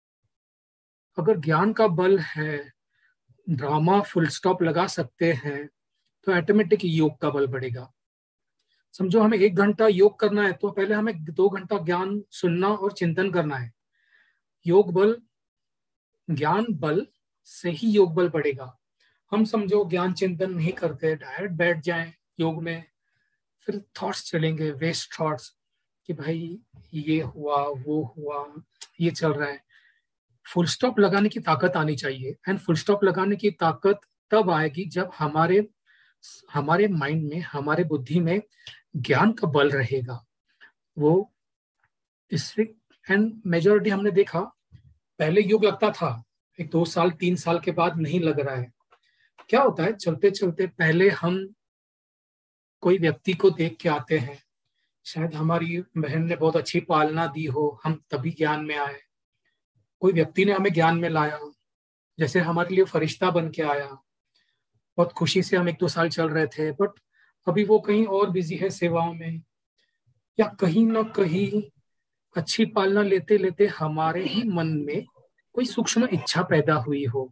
अगर ज्ञान का बल है, ड्रामा फुल स्टॉप लगा सकते हैं, तो ऑटोमेटिक योग का बल बढ़ेगा। समझो हमें 1 घंटा योग करना है तो पहले हमें 2 घंटा ज्ञान सुनना और चिंतन करना है। योग बल, ज्ञान बल से ही योग बल बढ़ेगा। हम समझो ज्ञान चिंतन नहीं करते, डायरेक्ट बैठ जाएं योग में, फिर थॉट्स चलेंगे, वेस्ट थॉट्स कि भाई ये हुआ वो हुआ, ये चल रहा है। फुल स्टॉप लगाने की ताकत आनी चाहिए। एंड फुल स्टॉप लगाने की ताकत तब आएगी जब हमारे हमारे माइंड में, हमारे बुद्धि में ज्ञान का बल रहेगा। वो इससे, एंड मेजोरिटी हमने देखा पहले योग लगता था, एक 2 साल 3 साल के बाद नहीं लग रहा है। क्या होता है, चलते चलते पहले हम कोई व्यक्ति को देख के आते हैं, शायद हमारी बहन ने बहुत अच्छी पालना दी हो, हम तभी ज्ञान में आए, कोई व्यक्ति ने हमें ज्ञान में लाया, जैसे हमारे लिए फरिश्ता बन के आया, बहुत खुशी से हम 1-2 साल चल रहे थे, बट अभी वो कहीं और बिजी है सेवाओं में, या कहीं ना कहीं अच्छी पालना लेते लेते हमारे ही मन में कोई सूक्ष्म इच्छा पैदा हुई हो,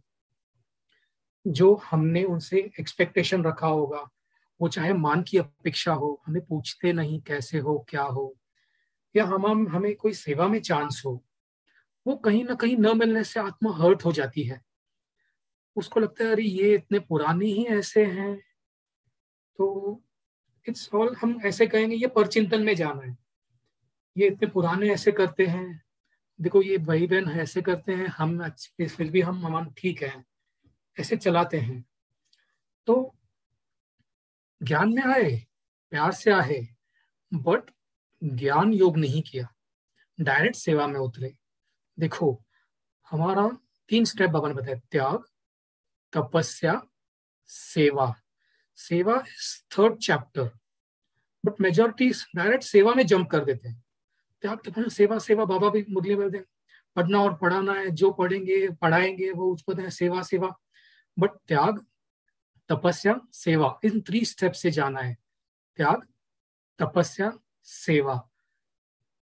जो हमने उनसे एक्सपेक्टेशन रखा होगा, वो चाहे मान की अपेक्षा हो, हमें पूछते नहीं कैसे हो क्या हो, या हम हमें कोई सेवा में चांस हो, वो कहीं ना कहीं न मिलने से आत्मा हर्ट हो जाती है। उसको लगता है अरे ये इतने पुराने ही ऐसे हैं, तो इट्स ऑल, हम ऐसे कहेंगे ये परचिंतन में जाना है, ये इतने पुराने ऐसे करते हैं, देखो ये भाई बहन ऐसे करते हैं, हम अच्छे फिर भी हम ठीक है, ऐसे चलाते हैं। तो ज्ञान में आए, प्यार से आए, बट ज्ञान योग नहीं किया, डायरेक्ट सेवा में उतरे। देखो हमारा 3 स्टेप बाबा ने बताया, त्याग, तपस्या, सेवा। सेवा is 3rd chapter, but majority direct सेवा में जंप कर देते हैं। त्याग, तपस्या, सेवा, सेवा बाबा भी मुरली में देते, पढ़ना और पढ़ाना है, जो पढ़ेंगे पढ़ाएंगे वो उसको है सेवा सेवा। बट त्याग, तपस्या, सेवा, इन 3 स्टेप से जाना है, त्याग, तपस्या, सेवा।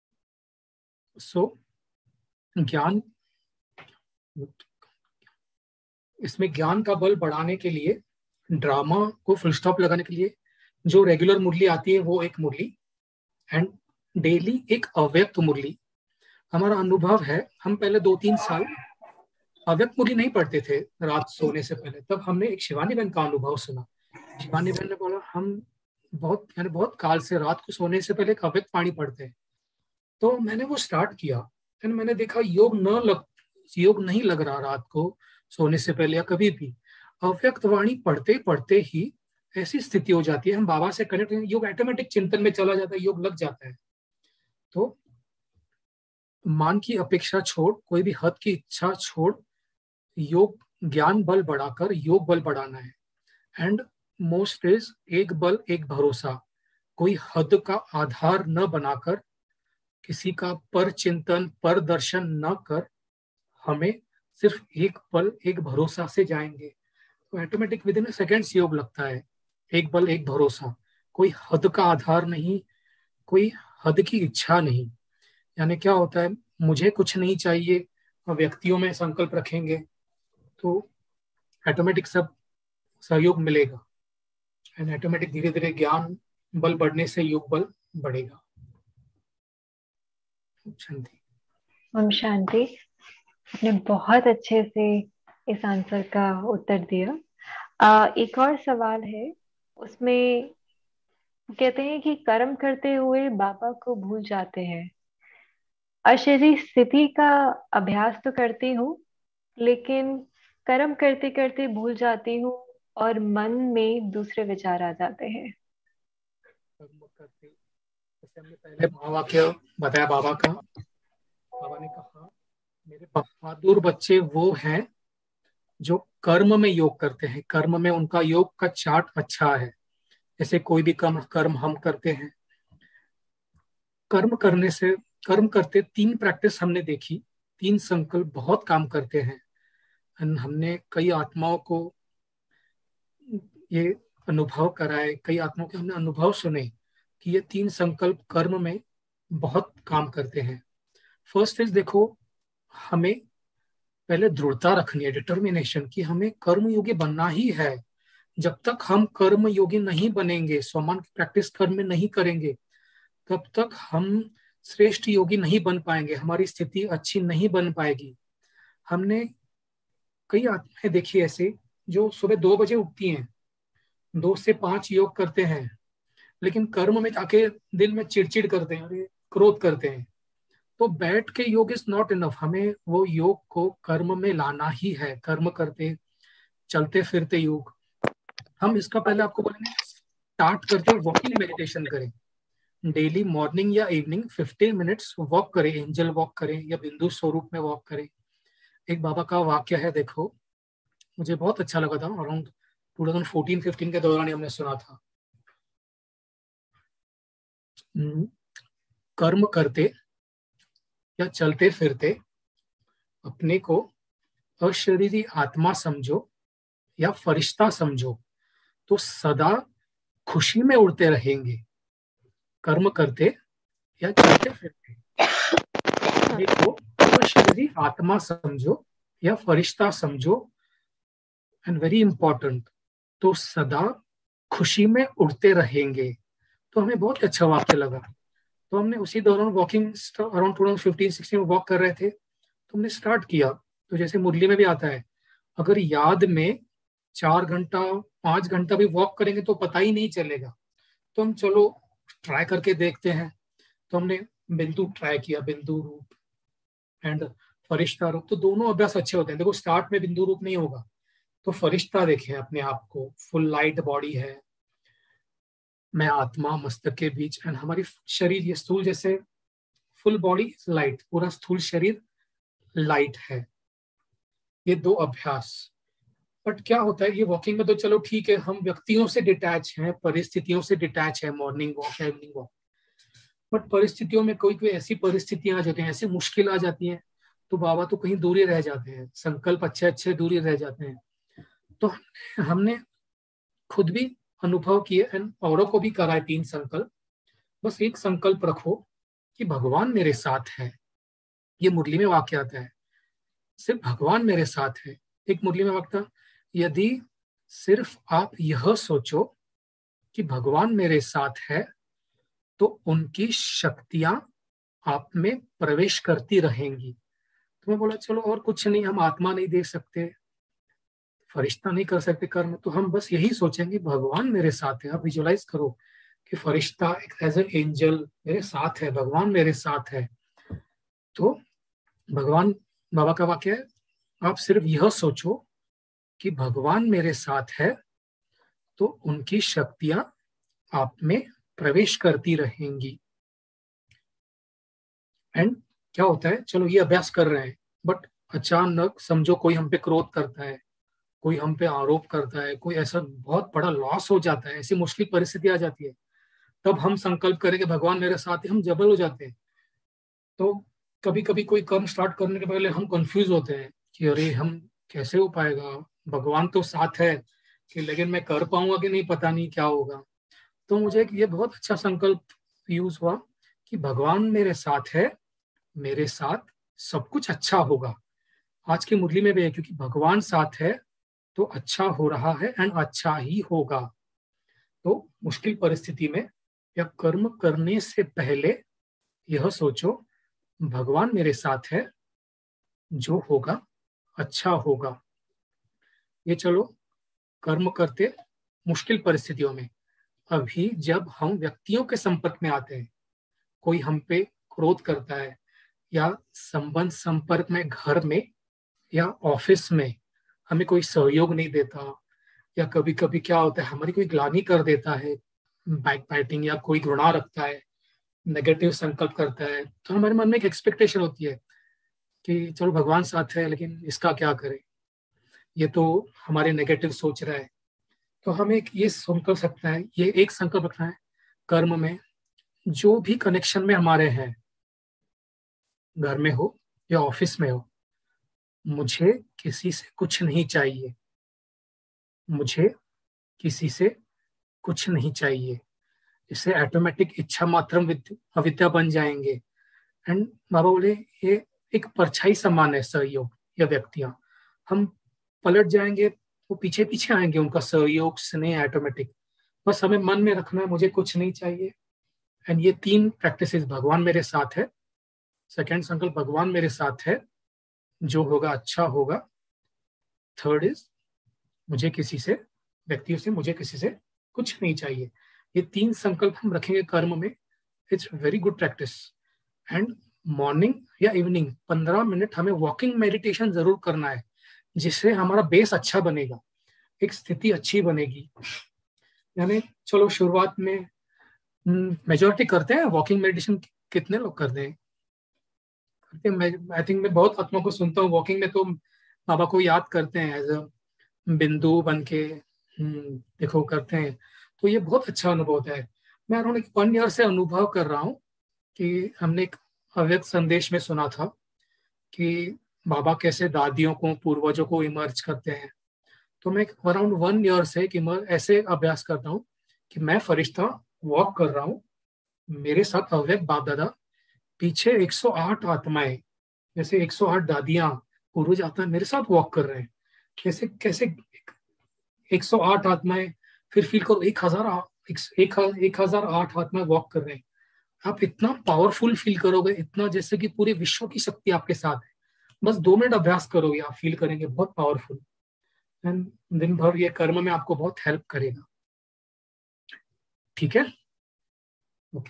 सो ज्ञान इसमें ज्ञान का बल बढ़ाने के लिए, ड्रामा को फुल स्टॉप लगाने के लिए जो रेगुलर मुरली आती है वो एक मुरली, एंड डेली एक अव्यक्त मुरली। हमारा अनुभव है, हम पहले 2-3 साल अव्यक्त मुरली नहीं पढ़ते थे रात सोने से पहले। तब हमने एक शिवानी बहन का अनुभव सुना। शिवानी बहन ने बोला हम बहुत काल से रात को सोने से पहले एक अव्यक्त वाणी पढ़ते हैं। तो मैंने वो स्टार्ट किया, एंड मैंने देखा योग नहीं लग रहा रात को सोने से पहले या कभी भी। अव्यक्त वाणी पढ़ते पढ़ते ही ऐसी स्थिति हो जाती है, हम बाबा से कनेक्ट, योग ऑटोमेटिक चिंतन में चला जाता है, योग लग जाता है। तो मान की अपेक्षा छोड़, कोई भी हद की इच्छा छोड़, योग ज्ञान बल बढ़ाकर योग बल बढ़ाना है। एंड मोस्ट इज एक बल एक भरोसा। कोई हद का आधार न बनाकर, किसी का पर चिंतन पर दर्शन न कर, हमें सिर्फ एक बल एक भरोसा से जाएंगे तो ऑटोमेटिक विद इन सेकेंड्स योग लगता है। एक बल एक भरोसा, कोई हद का आधार नहीं, कोई हद की इच्छा नहीं। यानी क्या होता है, मुझे कुछ नहीं चाहिए, व्यक्तियों में संकल्प रखेंगे तो ऑटोमेटिक सब सहयोग मिलेगा, एंड ऑटोमेटिक धीरे धीरे ज्ञान बल बढ़ने से योग बल बढ़ेगा। शांति। ओम शांति। आपने बहुत अच्छे से इस आंसर का उत्तर दिया। एक और सवाल है, उसमें कहते हैं कि कर्म करते हुए बाबा को भूल जाते हैं। अशरीरी स्थिति का अभ्यास तो करती हूँ, लेकिन कर्म करते करते भूल जाती हूँ और मन में दूसरे विचार आ जाते हैं। जैसे हमने पहले महावाक्य बताया बाबा का, बाबा ने कहा मेरे बहादुर बच्चे वो हैं जो कर्म में योग करते हैं, कर्म में उनका योग का चार्ट अच्छा है। जैसे कोई भी कर्म हम करते हैं, कर्म करते 3 प्रैक्टिस हमने देखी, 3 संकल्प बहुत काम करते हैं। हमने कई आत्माओं को ये अनुभव कराए, कई आत्माओं के हमने अनुभव सुने कि ये 3 संकल्प कर्म में बहुत काम करते हैं। फर्स्ट इज, देखो हमें पहले दृढ़ता रखनी है, डिटर्मिनेशन, कि हमें कर्म योगी बनना ही है। जब तक हम कर्म योगी नहीं बनेंगे, स्वमान की प्रैक्टिस कर्म में नहीं करेंगे, तब तक हम श्रेष्ठ योगी नहीं बन पाएंगे, हमारी स्थिति अच्छी नहीं बन पाएगी। हमने कई आत्माएं देखी ऐसे जो सुबह 2 बजे उठती हैं, 2 से 5 योग करते हैं, लेकिन कर्म में जाके दिल में चिड़चिड़ करते हैं, क्रोध करते हैं। तो बैठ के योग इज नॉट इनफ, हमें वो योग को कर्म में लाना ही है। कर्म करते चलते फिरते योग, हम इसका पहले आपको बोलेंगे स्टार्ट करते वॉकिंग मेडिटेशन करें। डेली मॉर्निंग या इवनिंग 15 मिनट्स वॉक करें, एंजल वॉक करें या बिंदु स्वरूप में वॉक करें। एक बाबा का वाक्य है, देखो मुझे बहुत अच्छा लगा था, अराउंड 2014-15 के दौरान हमने सुना था। कर्म करते या चलते फिरते अपने को अशरीरी आत्मा समझो या फरिश्ता समझो तो सदा खुशी में उड़ते रहेंगे। कर्म करते या चलते फिरते अपने को अशरीरी आत्मा समझो या फरिश्ता समझो, एंड वेरी इंपॉर्टेंट, तो सदा खुशी में उड़ते रहेंगे। तो हमें बहुत अच्छा वाक्य लगा। तो हमने उसी दौरान वॉकिंग अराउंड 2015-16 में वॉक कर रहे थे, तो हमने स्टार्ट किया। तो जैसे मुरली में भी आता है, अगर याद में 4 घंटा 5 घंटा भी वॉक करेंगे तो पता ही नहीं चलेगा। तो हम चलो ट्राई करके देखते हैं। तो हमने बिंदु ट्राई किया, बिंदु रूप एंड फरिश्ता रूप। तो दोनों अभ्यास अच्छे होते हैं। देखो स्टार्ट में बिंदु रूप नहीं होगा, तो फरिश्ता देखें अपने आप को, फुल लाइट बॉडी है, मैं आत्मा मस्तक के बीच, एंड हमारी शरीर ये स्थूल जैसे फुल बॉडी लाइट, पूरा स्थूल शरीर लाइट है। ये 2 अभ्यास। बट क्या होता है, ये वॉकिंग में तो चलो ठीक है, हम व्यक्तियों से डिटैच हैं, परिस्थितियों से डिटैच है, मॉर्निंग वॉक है, इवनिंग वॉक। बट परिस्थितियों में कोई कोई ऐसी परिस्थितियां आ जाती हैं, ऐसी मुश्किल आ जाती हैं, तो बाबा तो कहीं दूरी रह जाते हैं, संकल्प अच्छे अच्छे दूरी रह जाते हैं। तो हमने खुद भी अनुभव किए एंड औरों को भी कराए 3 संकल्प। बस एक संकल्प रखो कि भगवान मेरे साथ है। ये मुरली में वाक्य आता है, सिर्फ भगवान मेरे साथ है, एक मुरली में वाक्य था, यदि सिर्फ आप यह सोचो कि भगवान मेरे साथ है तो उनकी शक्तियां आप में प्रवेश करती रहेंगी। तो मैं बोला चलो और कुछ नहीं, हम आत्मा नहीं देख सकते, फरिश्ता नहीं कर सकते कर्म, तो हम बस यही सोचेंगे भगवान मेरे साथ है। आप विजुलाइज करो कि फरिश्ता एक एज एन एंजल मेरे साथ है, भगवान मेरे साथ है। तो भगवान, बाबा का वाक्य है, आप सिर्फ यह सोचो कि भगवान मेरे साथ है तो उनकी शक्तियां आप में प्रवेश करती रहेंगी। एंड क्या होता है, चलो ये अभ्यास कर रहे हैं, बट अचानक समझो कोई हम पे क्रोध करता है, कोई हम पे आरोप करता है, कोई ऐसा बहुत बड़ा लॉस हो जाता है, ऐसी मुश्किल परिस्थिति आ जाती है, तब हम संकल्प करें कि भगवान मेरे साथ है, हम जबल हो जाते हैं। तो कभी कभी कोई कर्म स्टार्ट करने के पहले हम कंफ्यूज होते हैं कि अरे हम कैसे हो पाएगा, भगवान तो साथ है कि, लेकिन मैं कर पाऊंगा कि नहीं पता नहीं क्या होगा। तो मुझे एक ये बहुत अच्छा संकल्प यूज हुआ कि भगवान मेरे साथ है, मेरे साथ सब कुछ अच्छा होगा। आज की मुरली में भी है, क्योंकि भगवान साथ है तो अच्छा हो रहा है एंड अच्छा ही होगा। तो मुश्किल परिस्थिति में या कर्म करने से पहले यह सोचो भगवान मेरे साथ है, जो होगा अच्छा होगा। ये चलो कर्म करते मुश्किल परिस्थितियों में, अभी जब हम व्यक्तियों के संपर्क में आते हैं, कोई हम पे क्रोध करता है या संबंध संपर्क में घर में या ऑफिस में हमें कोई सहयोग नहीं देता, या कभी कभी क्या होता है हमारी कोई ग्लानि कर देता है, बैक बाइटिंग, या कोई घृणा रखता है, नेगेटिव संकल्प करता है, तो हमारे मन में एक एक्सपेक्टेशन होती है कि चलो भगवान साथ है लेकिन इसका क्या करें, ये तो हमारे नेगेटिव सोच रहा है। तो हमें एक ये संकल्प सकता है, ये एक संकल्प रखना है कर्म में, जो भी कनेक्शन में हमारे हैं, घर में हो या ऑफिस में हो, मुझे किसी से कुछ नहीं चाहिए, मुझे किसी से कुछ नहीं चाहिए। इससे ऑटोमेटिक इच्छा मात्रम अविद्या बन जाएंगे। एंड बाबा बोले ये एक परछाई समान है सहयोग या व्यक्तियां, हम पलट जाएंगे वो पीछे पीछे आएंगे, उनका सहयोग स्नेह ऑटोमेटिक। बस हमें मन में रखना है मुझे कुछ नहीं चाहिए। एंड ये 3 प्रैक्टिसेस, भगवान मेरे साथ है, सेकंड संकल्प भगवान मेरे साथ है, जो होगा अच्छा होगा, थर्ड इज मुझे किसी से, व्यक्तियों से मुझे किसी से कुछ नहीं चाहिए। ये 3 संकल्प हम रखेंगे कर्म में, it's very good practice. And morning या इवनिंग 15 मिनट हमें वॉकिंग मेडिटेशन जरूर करना है, जिससे हमारा बेस अच्छा बनेगा, एक स्थिति अच्छी बनेगी। यानी चलो शुरुआत में मेजोरिटी करते हैं वॉकिंग मेडिटेशन, कितने लोग करते हैं? आई थिंक मैं बहुत आत्मा को सुनता हूँ वॉकिंग में, तो बाबा को याद करते हैं एज अ बिंदु बन के, देखो करते हैं, तो ये बहुत अच्छा अनुभव होता है। मैं अराउंड 1 ईयर से अनुभव कर रहा हूँ कि हमने एक अव्यक्त संदेश में सुना था कि बाबा कैसे दादियों को, पूर्वजों को इमर्ज करते हैं। तो मैं अराउंड 1 ईयर से ऐसे अभ्यास करता हूँ कि मैं फरिश्ता वॉक कर रहा हूँ, मेरे साथ अव्यक्त बाप दादा, पीछे 108 आत्माएं, जैसे 108 दादियां, पूर्वज आत्माएं मेरे साथ वॉक कर रहे हैं। कैसे कैसे 108 आत्माएं, फिर फील करो 1008 आत्माएं वॉक कर रहे हैं। आप इतना पावरफुल फील करोगे, इतना जैसे कि पूरे विश्व की शक्ति आपके साथ है। बस 2 मिनट अभ्यास करोगे, आप फील करेंगे बहुत पावरफुल। एंड दिन भर ये कर्म में आपको बहुत हेल्प करेगा। ठीक है, ओके।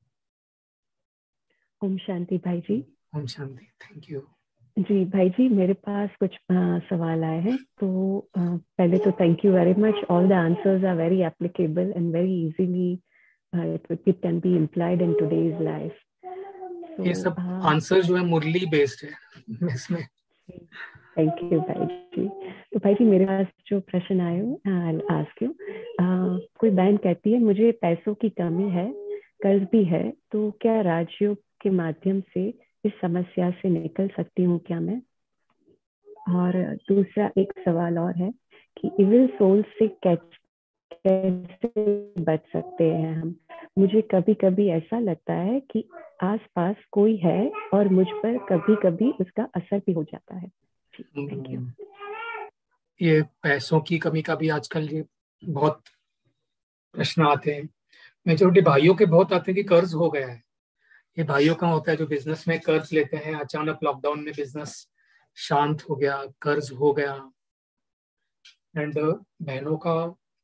ओम शांति भाई जी। ओम शांति, थैंक यू जी भाई जी, मेरे पास कुछ सवाल आए हैं। तो पहले तो thank you very much, all the answers are very applicable and very easily it can be implied in today's life. So, ये सब आंसर जो है मुरली बेस्ड है इसमें। थैंक यू भाई जी। तो भाई जी मेरे पास जो प्रश्न आए आई आस्क यू। कोई बहन कहती है मुझे पैसों की कमी है, कर्ज भी है, तो क्या राजयोग के माध्यम से इस समस्या से निकल सकती हूँ क्या मैं? और दूसरा एक सवाल और है कि इविल सोल से कैसे बच सकते हैं हम? मुझे कभी कभी ऐसा लगता है कि आसपास कोई है और मुझ पर कभी कभी उसका असर भी हो जाता है। Thank you. ये पैसों की कमी का भी आजकल ये बहुत प्रश्न आते हैं। मेजोरिटी भाइयों के बहुत आते हैं कि कर्ज हो गया है। ये भाइयों का होता है जो बिजनेस में कर्ज लेते हैं, अचानक लॉकडाउन में बिजनेस शांत हो गया, कर्ज हो गया। एंड बहनों का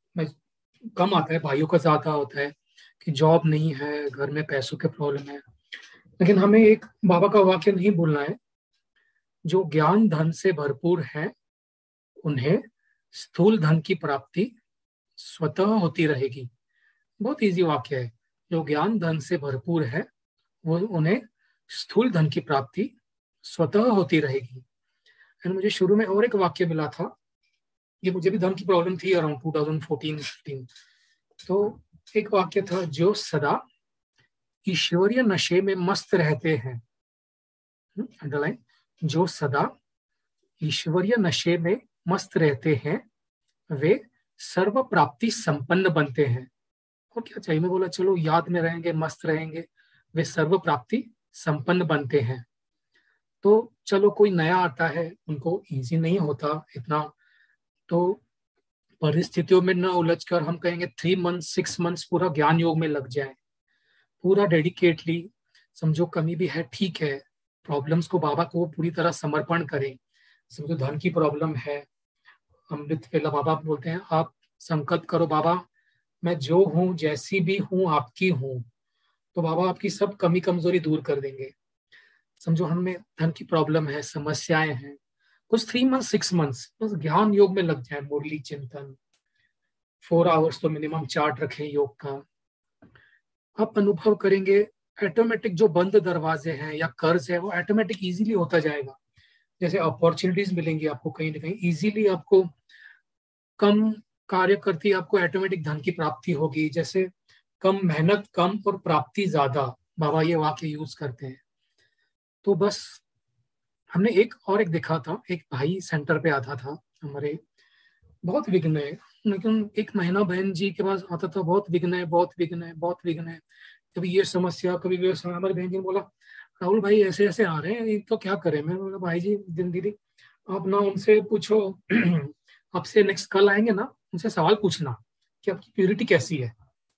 कम आता है, भाइयों का ज्यादा होता है कि जॉब नहीं है, घर में पैसों के प्रॉब्लम है। लेकिन हमें एक बाबा का वाक्य नहीं भूलना है, जो ज्ञान धन से भरपूर है उन्हें स्थूल धन की प्राप्ति स्वतः होती रहेगी। बहुत इजी वाक्य है। जो ज्ञान धन से भरपूर है वो उन्हें स्थूल धन की प्राप्ति स्वतः होती रहेगी। एंड मुझे शुरू में और एक वाक्य मिला था, ये मुझे भी धन की प्रॉब्लम थी अराउंड 2014-15। तो एक वाक्य था, जो सदा ईश्वरीय नशे में मस्त रहते हैं, अंडरलाइन, जो सदा ईश्वरीय नशे में मस्त रहते हैं वे सर्व प्राप्ति संपन्न बनते हैं। और क्या चाहिए, मैं बोला चलो याद में रहेंगे, मस्त रहेंगे, वे सर्व प्राप्ति संपन्न बनते हैं। तो चलो कोई नया आता है, उनको इजी नहीं होता इतना, तो परिस्थितियों में न उलझकर हम कहेंगे 3 मंथ्स 6 मंथ्स पूरा ज्ञान योग में लग जाए, पूरा डेडिकेटली। समझो कमी भी है, ठीक है, प्रॉब्लम्स को बाबा को पूरी तरह समर्पण करें। समझो धन की प्रॉब्लम है, अमृत वेला बाबा बोलते हैं आप संकल्प करो, बाबा मैं जो हूँ, जैसी भी हूँ, आपकी हूँ। तो बाबा आपकी सब कमी कमजोरी दूर कर देंगे। समझो हमें धन की प्रॉब्लम है, समस्याएं हैं, कुछ 3 मंथ्स 6 मंथ्स बस ज्ञान योग में लग जाए, मुरली चिंतन 4 आवर्स तो मिनिमम चार्ट रखें योग का। आप अनुभव करेंगे ऑटोमेटिक जो बंद दरवाजे हैं या कर्ज है वो ऑटोमेटिक इजीली होता जाएगा। जैसे अपॉर्चुनिटीज मिलेंगी आपको कहीं ना कहीं इजीली, आपको कम कार्य करती आपको ऑटोमेटिक धन की प्राप्ति होगी। जैसे कम मेहनत कम और प्राप्ति ज्यादा, बाबा ये वाक्य यूज करते हैं। तो बस हमने एक देखा था, एक भाई सेंटर पे आता था हमारे, बहुत विघ्न है, लेकिन एक महीना बहन जी के पास आता था, बहुत विघ्न है, बहुत विघ्न है, बहुत विघ्न है, कभी ये समस्या कभी वो समस्या। हमारी बहन जी ने बोला राहुल भाई ऐसे ऐसे आ रहे हैं, तो क्या करें। मैंने बोला भाई जी दीदी आप ना उनसे पूछो आपसे नेक्स्ट कल आएंगे ना, उनसे सवाल पूछना कि आपकी प्यूरिटी कैसी है।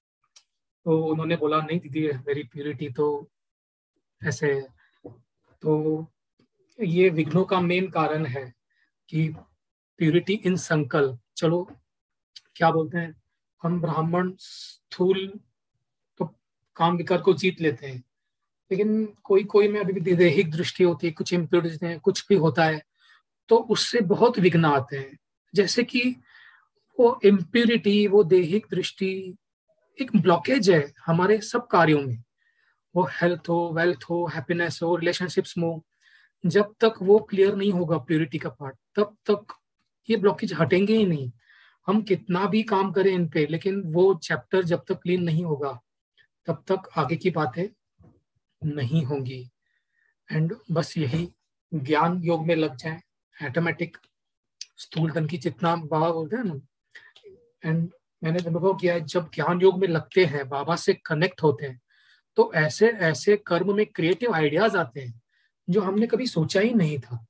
तो उन्होंने बोला नहीं दीदी मेरी प्यूरिटी तो ऐसे है। तो ये विघ्नों का मेन कारण है कि प्यूरिटी इन संकल्प। चलो क्या बोलते हैं हम ब्राह्मण स्थूल तो काम विकार को जीत लेते हैं, लेकिन कोई कोई में अभी भी दैहिक दृष्टि होती है, कुछ इम्प्योरिटीज हैं, कुछ भी होता है, तो उससे बहुत विघ्न आते हैं। जैसे कि वो इम्प्योरिटी, वो दैहिक दृष्टि एक ब्लॉकेज है हमारे सब कार्यों में, वो हेल्थ हो, वेल्थ हो, हैप्पीनेस हो, रिलेशनशिप्स में। जब तक वो क्लियर नहीं होगा प्योरिटी का पार्ट, तब तक ये ब्लॉकेज हटेंगे ही नहीं। हम कितना भी काम करें इन पे, लेकिन वो चैप्टर जब तक क्लीन नहीं होगा तब तक आगे की बातें नहीं होंगी। एंड बस यही ज्ञान योग में लग जाए, ऑटोमेटिक स्थूल धन की जितना बाबा बोलते हैं ना। एंड मैंने अनुभव किया है जब ज्ञान योग में लगते हैं, बाबा से कनेक्ट होते हैं, तो ऐसे ऐसे कर्म में क्रिएटिव आइडियाज आते हैं जो हमने कभी सोचा ही नहीं था।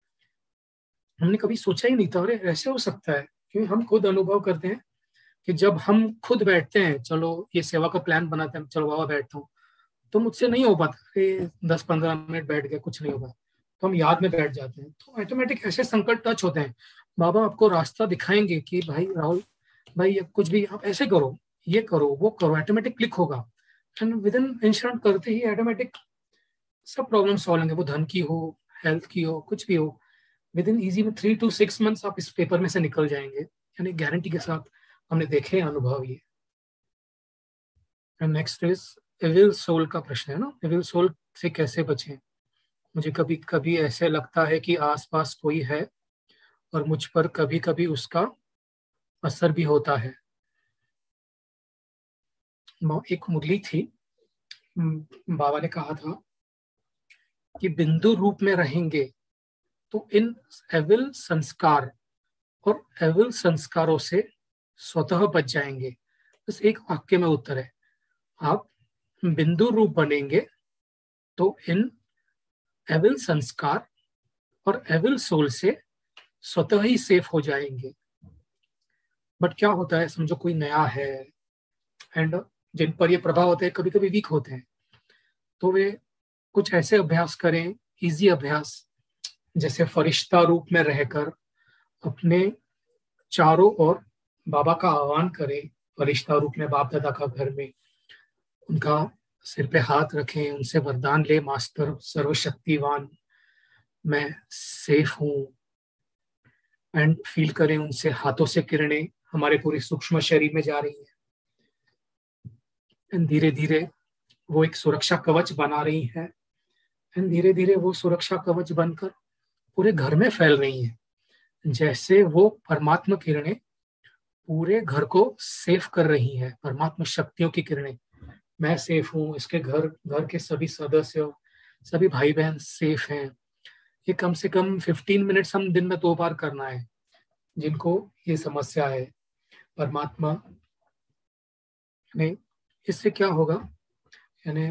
हमने कभी सोचा ही नहीं था अरे ऐसे हो सकता है। क्योंकि हम खुद अनुभव करते हैं कि जब हम खुद बैठते हैं, चलो ये सेवा का प्लान बनाते हैं, चलो बाबा बैठता हूँ, तो मुझसे नहीं हो पाता, अरे 10-15 मिनट बैठ गया कुछ नहीं होगा, तो हम याद में बैठ जाते हैं। तो ऑटोमेटिक ऐसे संकट टच होते हैं, बाबा आपको रास्ता दिखाएंगे कि भाई राहुल भाई कुछ भी आप ऐसे करो, ये करो, वो करो, ऑटोमेटिक क्लिक होगा। एंड विद इन इंस्टेंट करते ही ऑटोमेटिक सब प्रॉब्लम सॉल्व होंगे, वो धन की हो, हेल्थ की हो, कुछ भी हो। विद इन इजी में 3 to 6 मंथ्स आप इस पेपर में से निकल जाएंगे, यानी गारंटी के साथ। हमने देखे अनुभव ये। नेक्स्ट इज एविल सोल का प्रश्न है ना, एविल सोल से कैसे बचें। मुझे कभी कभी ऐसे लगता है कि आसपास कोई है और मुझ पर कभी कभी उसका असर भी होता है। एक मुरली थी, बाबा ने कहा था कि बिंदु रूप में रहेंगे तो इन एविल संस्कार और एविल संस्कारों से स्वतः बच जाएंगे। बस एक वाक्य में उत्तर है, आप बिंदु रूप बनेंगे तो इन एविल संस्कार और एविल सोल से स्वतः ही सेफ हो जाएंगे। बट क्या होता है, समझो कोई नया है एंड जिन पर ये प्रभाव होते हैं कभी कभी वीक होते हैं, तो वे कुछ ऐसे अभ्यास करें, इजी अभ्यास, जैसे फरिश्ता रूप में रहकर अपने चारों ओर बाबा का आह्वान करें। फरिश्ता रूप में बाप दादा का घर में उनका सिर पे हाथ रखें, उनसे वरदान ले, मास्टर सर्वशक्तिवान मैं सेफ हूँ, एंड फील करें उनसे हाथों से किरणें हमारे पूरे सूक्ष्म शरीर में जा रही है, एंड धीरे धीरे वो एक सुरक्षा कवच बना रही है, एंड धीरे धीरे वो सुरक्षा कवच बनकर पूरे घर में फैल रही है, जैसे वो परमात्मा किरणें पूरे घर को सेफ कर रही है। परमात्मा शक्तियों की किरणें, मैं सेफ हूँ, इसके घर के सभी सदस्य, सभी भाई बहन सेफ हैं। ये कम से कम 15 मिनट्स हम दिन में 2 बार करना है, जिनको ये समस्या है। परमात्मा ने, इससे क्या होगा, यानी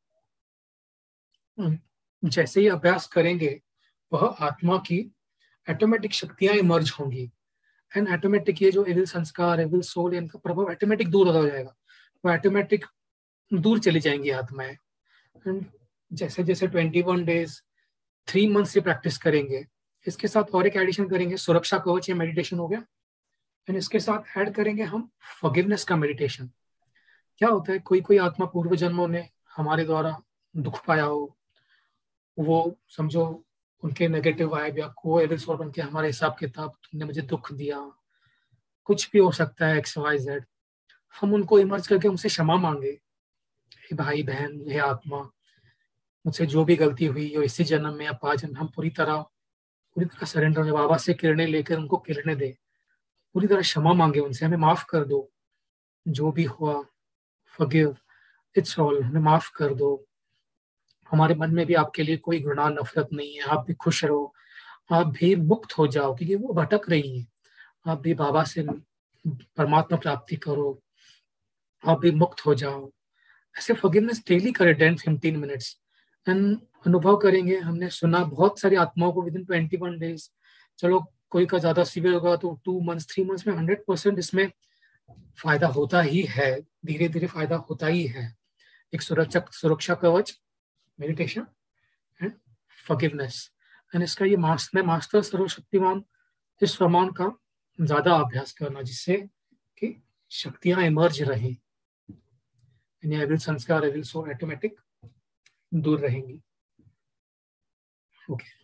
जैसे ही अभ्यास करेंगे वह आत्मा की ऑटोमेटिक शक्तियां इमर्ज होंगी, एंड ऑटोमेटिक ये जो एविल संस्कार, एविल सोल, इनका प्रभाव ऑटोमेटिक दूर हो जाएगा, वो ऑटोमेटिक दूर चली जाएंगी आत्माएं। एंड जैसे जैसे 21 डेज 3 मंथ से प्रैक्टिस करेंगे, इसके साथ और एक एडिशन करेंगे, सुरक्षा कवच या मेडिटेशन हो गया, एंड इसके साथ ऐड करेंगे हम फॉरगिवनेस का मेडिटेशन। क्या होता है, कोई कोई आत्मा पूर्व जन्मों ने हमारे द्वारा दुख पाया हो, वो समझो उनके नेगेटिव वाइब या को एविल सोल बन के हमारे हिसाब किताब, तुमने मुझे दुख दिया, कुछ भी हो सकता है XYZ, हम उनको इमर्ज करके उनसे क्षमा मांगे, हे भाई बहन, हे आत्मा, मुझसे जो भी गलती हुई हो इसी जन्म में या 5 जन्म, हम पूरी तरह सरेंडर हो, बाबा से किरणें लेकर उनको किरणें दे, पूरी तरह क्षमा मांगे उनसे, हमें माफ कर दो, जो भी हुआ, फॉरगिव, इट्स ऑल, हमें माफ कर दो, हमारे मन में भी आपके लिए कोई घृणा नफरत नहीं है, आप भी खुश रहो, आप भी मुक्त हो जाओ, क्योंकि वो भटक रही है, आप भी बाबा से परमात्मा प्राप्ति करो, आप भी मुक्त हो जाओ। ऐसे फॉरगिवनेस डेली करें 10-15 मिनट्स, एंड अनुभव करेंगे। हमने सुना बहुत सारी आत्माओं को विदिन 21 डेज, चलो कोई का ज्यादा सीवियर होगा तो 2 मंथ्स 3 मंथ्स में 100% इसमें फायदा होता ही है, धीरे धीरे फायदा होता ही है। एक सुरक्षा कवच, मेडिटेशन एंड फॉरगिवनेस, एंड इसका ये मास्टर सर्वशक्तिमान इस फरमान का ज्यादा अभ्यास करना, जिससे कि शक्तियां इमर्ज रहें, एविल संस्कार, एविल सोल ऑटोमेटिक दूर रहेंगी। ओके,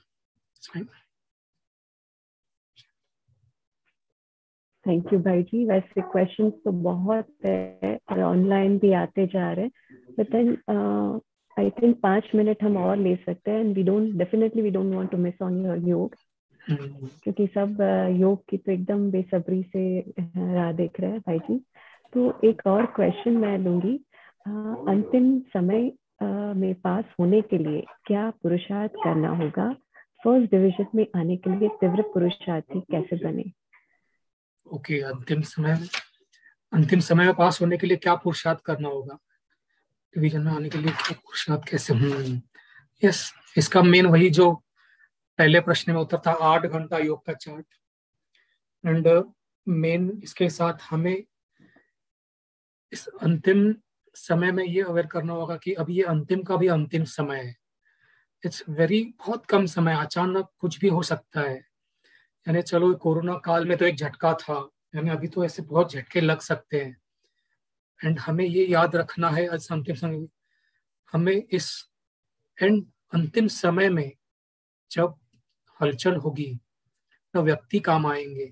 थैंक यू भाई जी। वैसे क्वेश्चंस तो बहुत है और ऑनलाइन भी आते जा रहे हैं, but then I think 5 minute हम और ले सकते हैं, and we don't want to miss on your योग, क्योंकि सब योग की तो एकदम बेसब्री से राह देख रहे हैं भाई जी। तो एक और क्वेश्चन मैं लूंगी, अंतिम समय में पास होने के लिए क्या पुरुषार्थ करना होगा? फर्स्ट डिवीजन में आने के लिए तीव्र पुरुषार्थी कैसे बने? ओके, अंतिम समय में पास होने के लिए क्या पुरुषार्थ करना होगा, डिवीजन में आने के लिए क्या पुरुषार्थ कैसे? यस, इसका मेन वही जो पहले प्रश्न में उत्तर था, 8 घंटा योग का चार्ट, एंड मेन इसके साथ हमें इस अंतिम समय में ये अवेयर करना होगा कि अब ये अंतिम का भी अंतिम समय है। इट्स बहुत कम समय, अचानक कुछ भी हो सकता है। यानी चलो कोरोना काल में तो एक झटका था, यानी अभी तो ऐसे बहुत झटके लग सकते हैं, एंड हमें ये याद रखना है आज अंतिम समय, हमें इस अंतिम समय में जब हलचल होगी, न व्यक्ति काम आएंगे,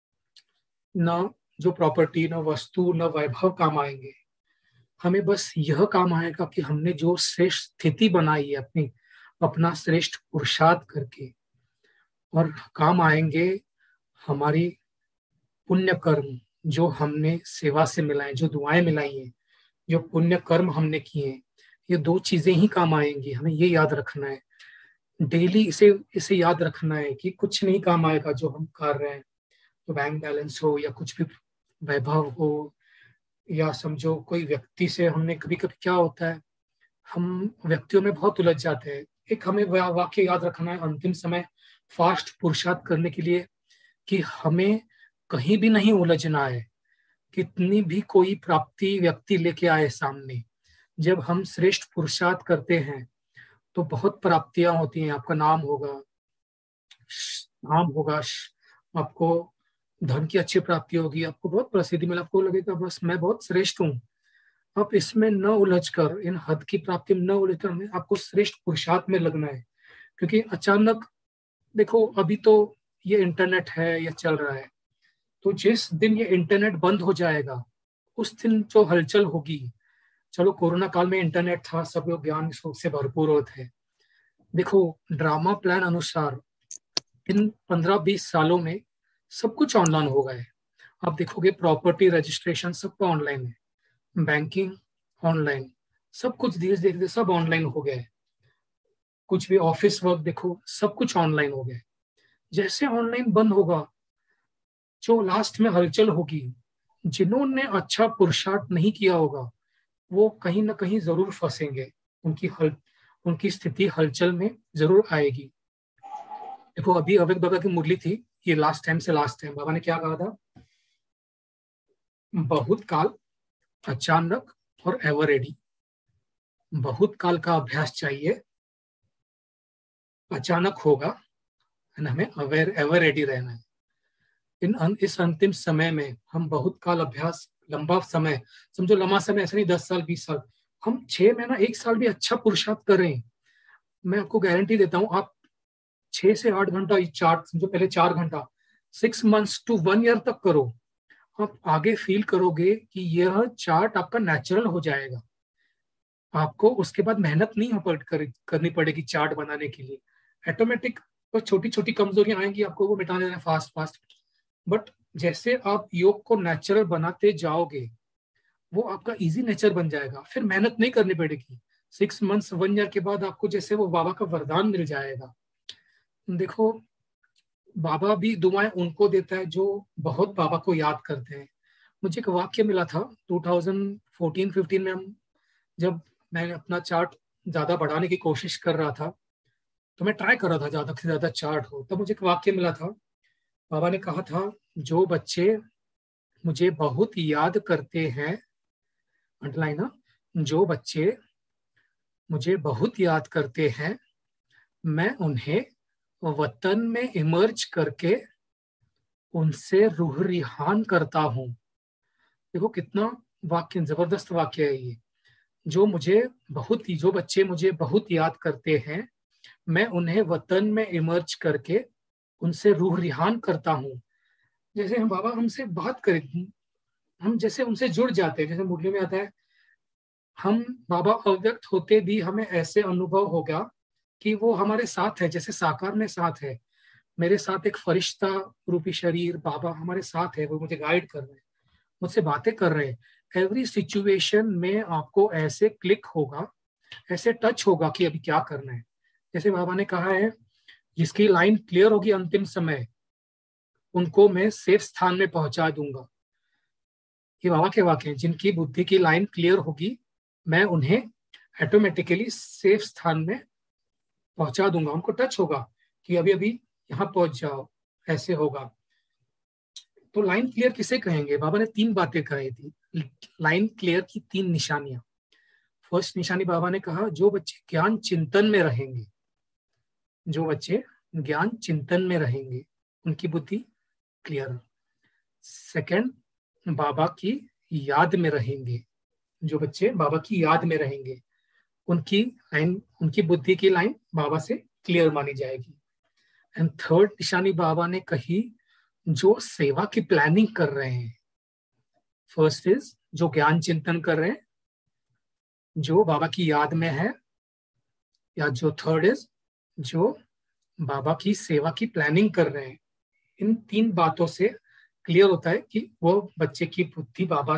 न जो प्रॉपर्टी, न वस्तु, न वैभव काम आएंगे, हमें बस यह काम आएगा कि हमने जो श्रेष्ठ स्थिति बनाई है अपना श्रेष्ठ पुरुषार्थ करके, और काम आएंगे हमारी पुण्य कर्म जो हमने सेवा से मिलाए, जो दुआएं मिलाई हैं, जो पुण्य कर्म हमने किए, ये 2 चीजें ही काम आएंगी। हमें ये याद रखना है, डेली इसे याद रखना है कि कुछ नहीं काम आएगा जो हम कर रहे हैं, तो बैंक बैलेंस हो या कुछ भी वैभव हो, या समझो कोई व्यक्ति से हमने कभी कभी क्या होता है, हम व्यक्तियों में बहुत उलझ जाते हैं। एक हमें वाक्य याद रखना है, अंतिम समय फास्ट पुरुषार्थ करने के लिए कि हमें कहीं भी नहीं उलझना है। कितनी भी कोई प्राप्ति व्यक्ति लेके आए सामने, जब हम श्रेष्ठ पुरुषार्थ करते हैं तो बहुत प्राप्तियां होती हैं। आपका नाम होगा, नाम होगा, आपको धन की अच्छी प्राप्ति होगी, आपको बहुत प्रसिद्धि मिले, आपको लगेगा बस मैं बहुत श्रेष्ठ हूँ। आप इसमें न उलझकर, इन हद की प्राप्ति में न उलझकर आपको श्रेष्ठ पुरुषार्थ में लगना है। क्योंकि अचानक देखो, अभी तो ये इंटरनेट है, ये चल रहा है, तो जिस दिन ये इंटरनेट बंद हो जाएगा उस दिन जो हलचल होगी, चलो कोरोना काल में इंटरनेट था, सब लोग ज्ञान से भरपूर होते थे। देखो, ड्रामा प्लान अनुसार इन 15-20 सालों में सब कुछ ऑनलाइन हो गया है। आप देखोगे प्रॉपर्टी रजिस्ट्रेशन सबका ऑनलाइन है, बैंकिंग ऑनलाइन, सब कुछ धीरे धीरे सब ऑनलाइन हो गया है। कुछ भी ऑफिस वर्क देखो, सब कुछ ऑनलाइन हो गया है। जैसे ऑनलाइन बंद होगा, जो लास्ट में हलचल होगी, जिन्होंने अच्छा पुरुषार्थ नहीं किया होगा वो कहीं ना कहीं जरूर फंसेंगे, उनकी स्थिति हलचल में जरूर आएगी। देखो, अभी अवैध बाबा की मुरली थी, ये लास्ट टाइम बाबा ने क्या कहा था? बहुत काल, अचानक और एवर रेडी। बहुत काल का अभ्यास चाहिए, अचानक होगा, हमें एवर रेडी रहना है। इस अंतिम समय में हम बहुत काल अभ्यास, लंबा समय, समझो लंबा समय ऐसा नहीं 10 साल 20 साल, हम 6 महीना 1 साल भी अच्छा पुरुषार्थ कर रहे हैं, मैं आपको गारंटी देता हूँ, आप 6 से 8 घंटा चार्ट समझो, पहले 4 घंटा 6 मंथ्स टू 1 ईयर तक करो, आप आगे फील करोगे कि यह चार्ट आपका नेचुरल हो जाएगा। आपको उसके बाद मेहनत नहीं करनी पड़ेगी चार्ट बनाने के लिए, ऑटोमेटिक। तो छोटी छोटी कमजोरियां आएंगी, आपको वो मिटाने देना फास्ट। बट जैसे आप योग को नेचुरल बनाते जाओगे, वो आपका इजी नेचर बन जाएगा, फिर मेहनत नहीं करनी पड़ेगी। 6 मंथ्स 1 ईयर के बाद आपको जैसे वो बाबा का वरदान मिल जाएगा। देखो, बाबा भी दुआएं उनको देता है जो बहुत बाबा को याद करते हैं। मुझे एक वाक्य मिला था 2014-15 में, जब मैं अपना चार्ट ज्यादा बढ़ाने की कोशिश कर रहा था, तो मैं ट्राई कर रहा था ज्यादा से ज्यादा चार्ट हो, तब मुझे एक वाक्य मिला था। बाबा ने कहा था, जो बच्चे मुझे बहुत याद करते हैं, अंडरलाइन ना, जो बच्चे मुझे बहुत याद करते हैं, मैं उन्हें वतन में इमर्ज करके उनसे रूह रिहान करता हूँ। देखो कितना वाक्य, जबरदस्त वाक्य है ये। जो बच्चे मुझे बहुत याद करते हैं, मैं उन्हें वतन में इमर्ज करके उनसे रूह रिहान करता हूँ। जैसे हम बाबा हमसे बात करें, हम जैसे उनसे जुड़ जाते हैं, जैसे मुरली में आता है, हम बाबा अव्यक्त होते भी हमें ऐसे अनुभव होगा कि वो हमारे साथ है, जैसे साकार में साथ है। मेरे साथ एक फरिश्ता रूपी शरीर बाबा हमारे साथ है, वो मुझे गाइड कर रहे हैं, मुझसे बातें कर रहे हैं। एवरी सिचुएशन में आपको ऐसे क्लिक होगा, ऐसे टच होगा कि अभी क्या करना है। जैसे बाबा ने कहा है, जिसकी लाइन क्लियर होगी अंतिम समय, उनको मैं सेफ स्थान में पहुंचा दूंगा। ये बाबा के वाक्य हैं, जिनकी बुद्धि की लाइन क्लियर होगी, मैं उन्हें ऑटोमेटिकली सेफ स्थान में पहुंचा दूंगा। उनको टच होगा कि अभी अभी यहाँ पहुंच जाओ, ऐसे होगा। तो लाइन क्लियर किसे कहेंगे? बाबा ने 3 बातें कही थी लाइन क्लियर की, 3 निशानियां। फर्स्ट निशानी बाबा ने कहा, जो बच्चे ज्ञान चिंतन में रहेंगे, जो बच्चे ज्ञान चिंतन में रहेंगे उनकी बुद्धि क्लियर। सेकंड, बाबा की याद में रहेंगे, जो बच्चे बाबा की याद में रहेंगे उनकी बुद्धि की लाइन बाबा से क्लियर मानी जाएगी। एंड थर्ड निशानी बाबा ने कही, जो सेवा की प्लानिंग कर रहे हैं। फर्स्ट इज जो ज्ञान चिंतन कर रहे हैं, जो बाबा की याद में है, या जो थर्ड इज जो बाबा की सेवा की प्लानिंग कर रहे हैं। इन 3 बातों से क्लियर होता है कि वो बच्चे की बुद्धि बाबा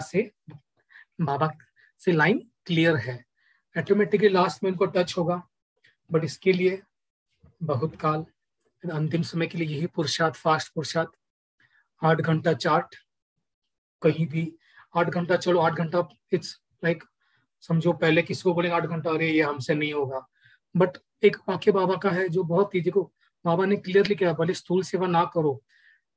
से लाइन क्लियर है। ऑटोमेटिकली लास्ट में उनको टच होगा। बट इसके लिए बहुत काल, अंतिम समय के लिए यही पुरुषार्थ, फास्ट पुरुषार्थ। 8 घंटा चार्ट, कहीं भी 8 घंटा, चलो 8 घंटा इट्स लाइक, समझो पहले किसी को बोले 8 घंटा, अरे ये हमसे नहीं होगा। बट एक वाक्य बाबा का है जो बहुत ही, देखो बाबा ने क्लियरली कहा, भले स्थूल सेवा ना करो,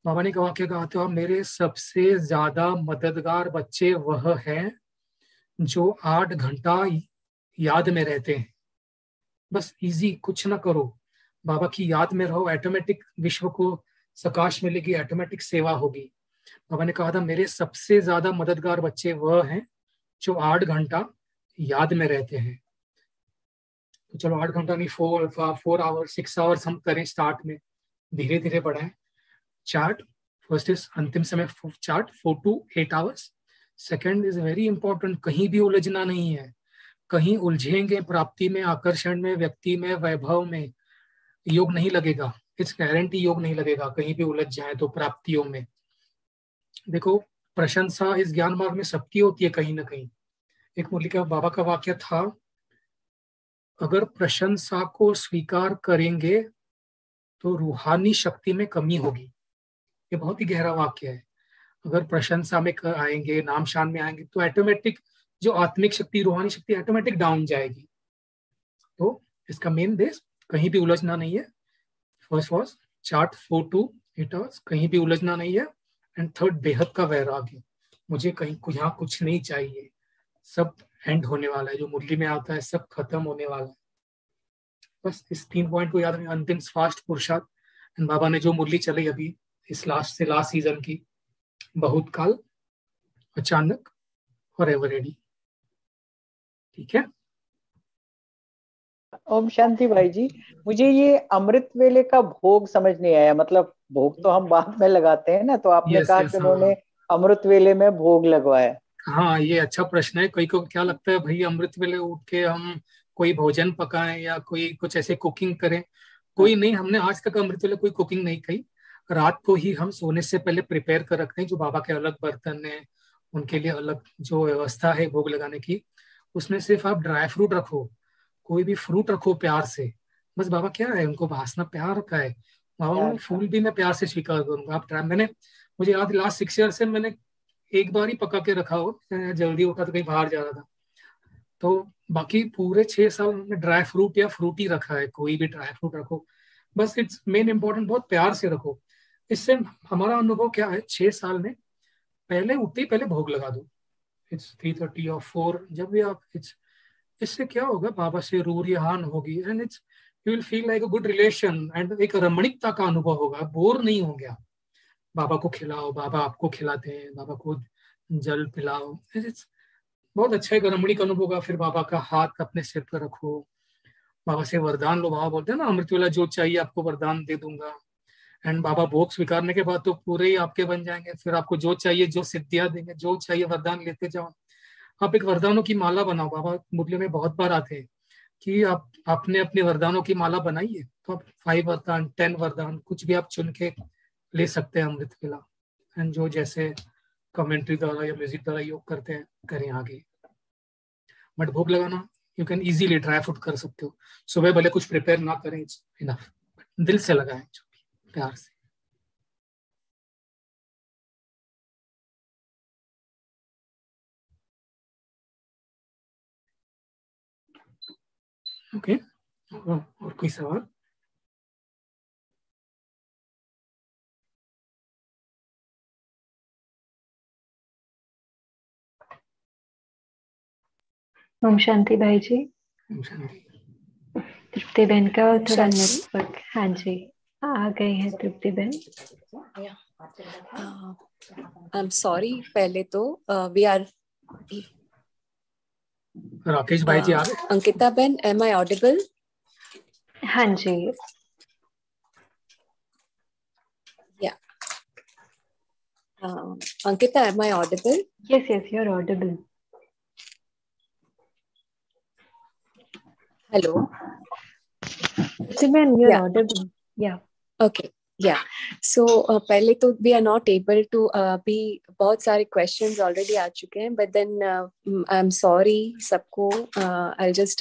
बाबा ने कहा क्या कहा था, मेरे सबसे ज्यादा मददगार बच्चे वह हैं जो 8 घंटा याद में रहते हैं। बस इजी, कुछ ना करो, बाबा की याद में रहो, ऑटोमेटिक विश्व को सकाश मिलेगी, ऑटोमेटिक सेवा होगी। बाबा ने कहा था मेरे सबसे ज्यादा मददगार बच्चे वह हैं जो 8 घंटा याद में रहते हैं। तो चलो 8 घंटा नहीं, 4 आवर्स 6 आवर्स हम करें स्टार्ट में, धीरे धीरे बढ़ाएं। चार्ट फर्स्ट इज अंतिम समय chart 4 to 8 hours. Second is very important, कहीं भी उलझना नहीं है। कहीं उलझेंगे प्राप्ति में, आकर्षण में, व्यक्ति में, वैभव में, योग नहीं लगेगा। इट्स गारंटी योग नहीं लगेगा कहीं भी उलझ जाए तो प्राप्तियों में। देखो, प्रशंसा इस ज्ञान मार्ग में सबकी होती है कहीं ना कहीं। एक मुरली का बाबा का वाक्य था, अगर प्रशंसा को स्वीकार करेंगे तो रूहानी शक्ति में कमी होगी। ये बहुत ही गहरा वाक्य है। अगर प्रशंसा में आएंगे, नाम शान में आएंगे, तो ऑटोमेटिक जो आत्मिक शक्ति, रूहानी शक्ति ऑटोमेटिक डाउन जाएगी। तो इसका मेन बेस, कहीं भी उलझना नहीं है। First was chart 4 to 8 hours, कहीं भी उलझना नहीं है। एंड थर्ड, बेहद का वैराग्य, मुझे कहीं यहाँ कुछ नहीं चाहिए, सब एंड होने वाला है, जो मुरली में आता है सब खत्म होने वाला है। बस इस 3 पॉइंट को याद रखें। अंतिम फास्ट पुरुषार्थ, एंड बाबा ने जो मुरली चली अभी इस लास्ट सीजन की, बहुत काल, अचानक और एवर रेडी। ठीक है। ओम शांति भाई जी, मुझे ये अमृत वेले का भोग समझ नहीं आया। मतलब भोग तो हम बाद में लगाते हैं ना, तो आपने यस कहा यस, कि हाँ उन्होंने अमृत वेले में भोग लगवाया। हाँ, ये अच्छा प्रश्न है। कई को क्या लगता है भाई अमृत वेले उठ के हम कोई भोजन पकाएं या कोई कुछ ऐसे कुकिंग करें। कोई नहीं, हमने आज तक अमृत वेले कोई कुकिंग नहीं की। रात को ही हम सोने से पहले प्रिपेयर कर रखते हैं, जो बाबा के अलग बर्तन है, उनके लिए अलग जो व्यवस्था है भोग लगाने की, उसमें सिर्फ आप ड्राई फ्रूट रखो, कोई भी फ्रूट रखो प्यार से। बस बाबा क्या है, उनको भासना प्यार रखा है। बाबा बोले फूल भी मैं प्यार से स्वीकार करूंगा। आप ट्राई, मैंने, मुझे याद लास्ट 6 ईयर से मैंने एक बार ही पका के रखा हो, जल्दी उठा तो कहीं बाहर जा रहा था, तो बाकी पूरे 6 साल में ड्राई फ्रूट या फ्रूट ही रखा है। कोई भी ड्राई फ्रूट रखो, बस इट्स मेन इंपॉर्टेंट, बहुत प्यार से रखो। इससे हमारा अनुभव क्या है, 6 साल में पहले उठते ही पहले भोग लगा दो। इट्स 3:30 और 4, जब भी आप, इट्स, इससे क्या होगा, बाबा से रूरियान होगी, and it's, you will feel like a good relation, एंड एक रमणीकता का अनुभव होगा, बोर नहीं हो गया। बाबा को खिलाओ, बाबा आपको खिलाते हैं, बाबा को जल पिलाओ, इट्स बहुत अच्छा एक रमणीक अनुभव होगा। फिर बाबा का हाथ अपने सिर पर रखो, बाबा से वरदान लो। बाबा बोलते हैं ना, अमृत वेला जो चाहिए आपको वरदान दे दूंगा। एंड बाबा भोग स्वीकारने के बाद तो पूरे ही आपके बन जाएंगे। फिर आपको जो चाहिए, जो सिद्धियां देंगे, जो चाहिए वरदान लेते जाओ। आप एक वरदानों की माला बनाओ। बाबा मुरली में बहुत बार आते हैं कि आप आपने अपने वरदानों की माला बनाई है, तो आप 5 वरदान, 10 वरदान, कुछ भी आप चुन के ले सकते हैं अमृत वेला। एंड जो जैसे कमेंट्री द्वारा या म्यूजिक द्वारा योग करते हैं, करें आगे। बट भोग लगाना you can easily dry fruit कर सकते हो। सुबह भले कुछ प्रिपेयर ना करें, इट्स इनफ, दिल से लगाएं, जो भी प्यार से। ओके, और कोई सवाल? ओम शांति भाई जी। ओम शांति। तृप्ति बहन का थोड़ा शांति। नेटवर्क, हाँ जी, आ गई है तृप्ति बहन। आई एम सॉरी, पहले तो वी आर, राकेश भाई जी आ गए? अंकिता बहन, एम आई ऑडिबल? हाँ जी। या Ankita, am I audible? Yes, yes, you're audible. Hello. Simran, you're Yeah. audible. Yeah. Okay. Yeah. So पहले तो we are not able to be, बहुत सारे questions already आ चुके हैं, but then I'm sorry सबको, I'll just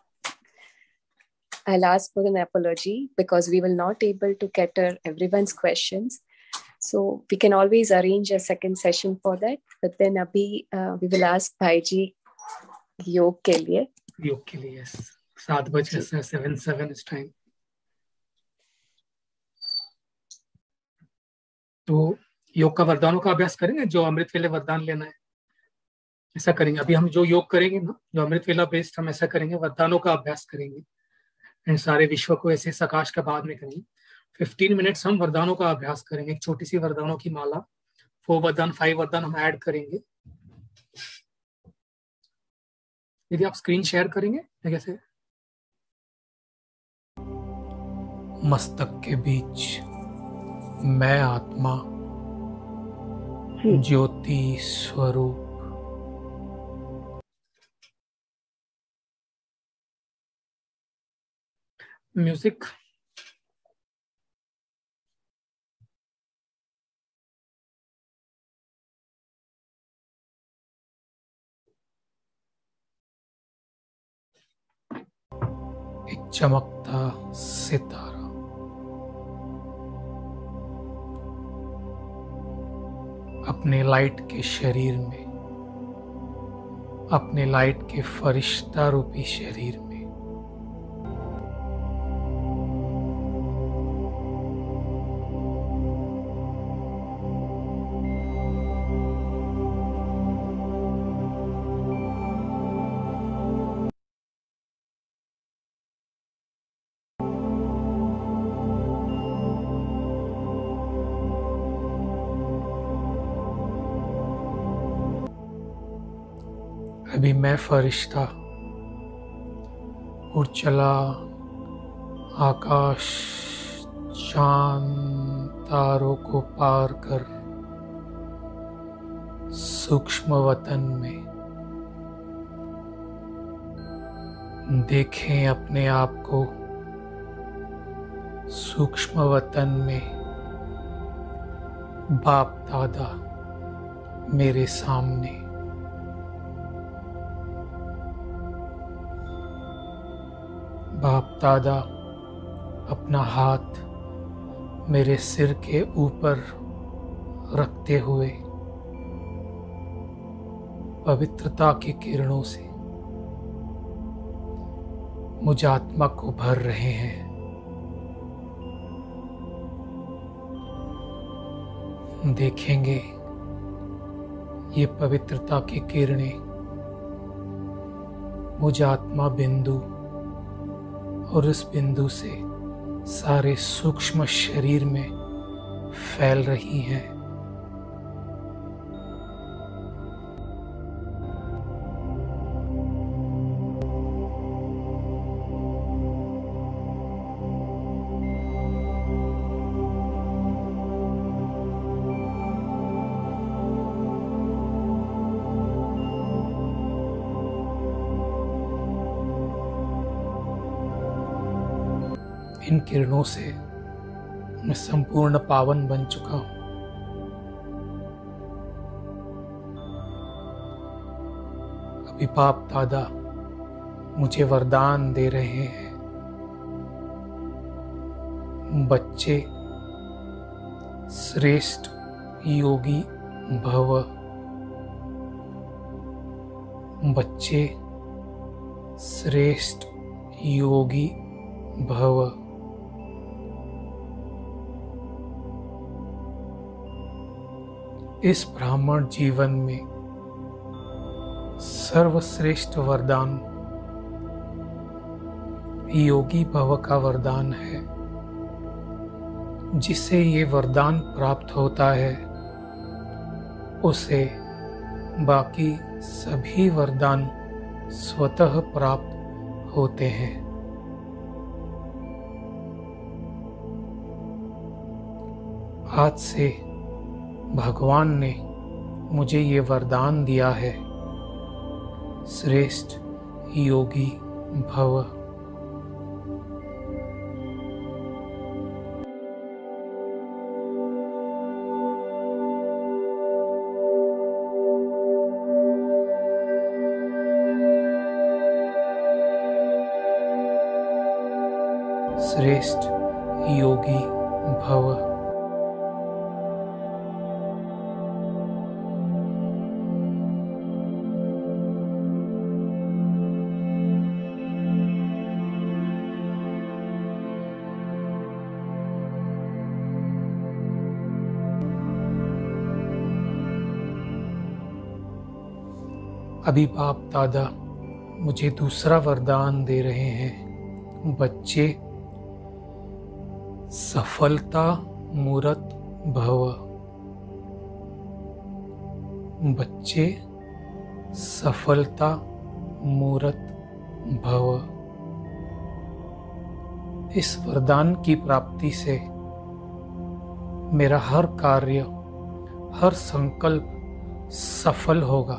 I'll ask for an apology because we will not able to cater everyone's questions. So we can always arrange a second session for that. But then अभी we will ask भाई जी योग के लिए। योग के लिए 7:07 इस time. तो योग का वरदानों का अभ्यास करेंगे, जो अमृत वेले वरदान लेना है ऐसा करेंगे। अभी हम जो योग करेंगे ना, जो अमृत वेला बेस्ड, हम ऐसा करेंगे, वरदानों का अभ्यास करेंगे एंड सारे विश्व को ऐसे सकाश का बाद में करेंगे। 15 मिनट्स हम वरदानों का अभ्यास करेंगे, एक छोटी सी वरदानों की माला, 4 वरदान 5 वरदान हम ऐड करेंगे। यदि आप स्क्रीन शेयर करेंगे या कैसे? मस्तक के बीच मैं आत्मा जी ज्योति स्वरूप म्यूजिक। एक चमकता सितारा अपने लाइट के शरीर में, अपने लाइट के फरिश्ता रूपी शरीर में अभी मैं फरिश्ता उड़ चला आकाश, चांद तारों को पार कर सूक्ष्म वतन में। देखें अपने आप को सूक्ष्म वतन में, बाप दादा मेरे सामने। बाप दादा अपना हाथ मेरे सिर के ऊपर रखते हुए पवित्रता की किरणों से मुझ आत्मा को भर रहे हैं। देखेंगे ये पवित्रता की किरणें मुझ आत्मा बिंदु और इस बिंदु से सारे सूक्ष्म शरीर में फैल रही हैं। इन किरणों से मैं संपूर्ण पावन बन चुका हूं। अभी बाप दादा मुझे वरदान दे रहे हैं। बच्चे श्रेष्ठ योगी भव। बच्चे श्रेष्ठ योगी भव। इस ब्राह्मण जीवन में सर्वश्रेष्ठ वरदान योगी भव का वरदान है। जिसे ये वरदान प्राप्त होता है उसे बाकी सभी वरदान स्वतः प्राप्त होते हैं। आज से भगवान ने मुझे ये वरदान दिया है, श्रेष्ठ योगी भव। श्रेष्ठ योगी भव। अभी बाप दादा मुझे दूसरा वरदान दे रहे हैं। बच्चे सफलता मूरत भव। बच्चे सफलता मूरत भव। इस वरदान की प्राप्ति से मेरा हर कार्य, हर संकल्प सफल होगा।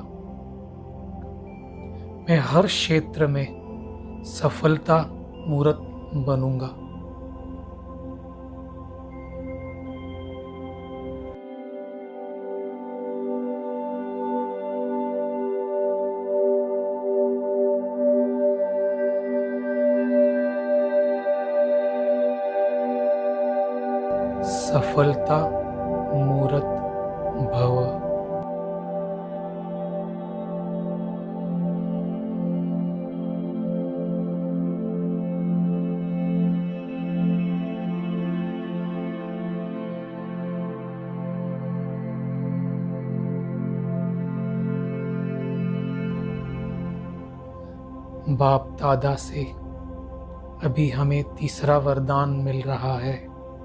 मैं हर क्षेत्र में सफलता मूरत बनूंगा। सफलता मूरत भव। बाप दादा से अभी हमें तीसरा वरदान मिल रहा है।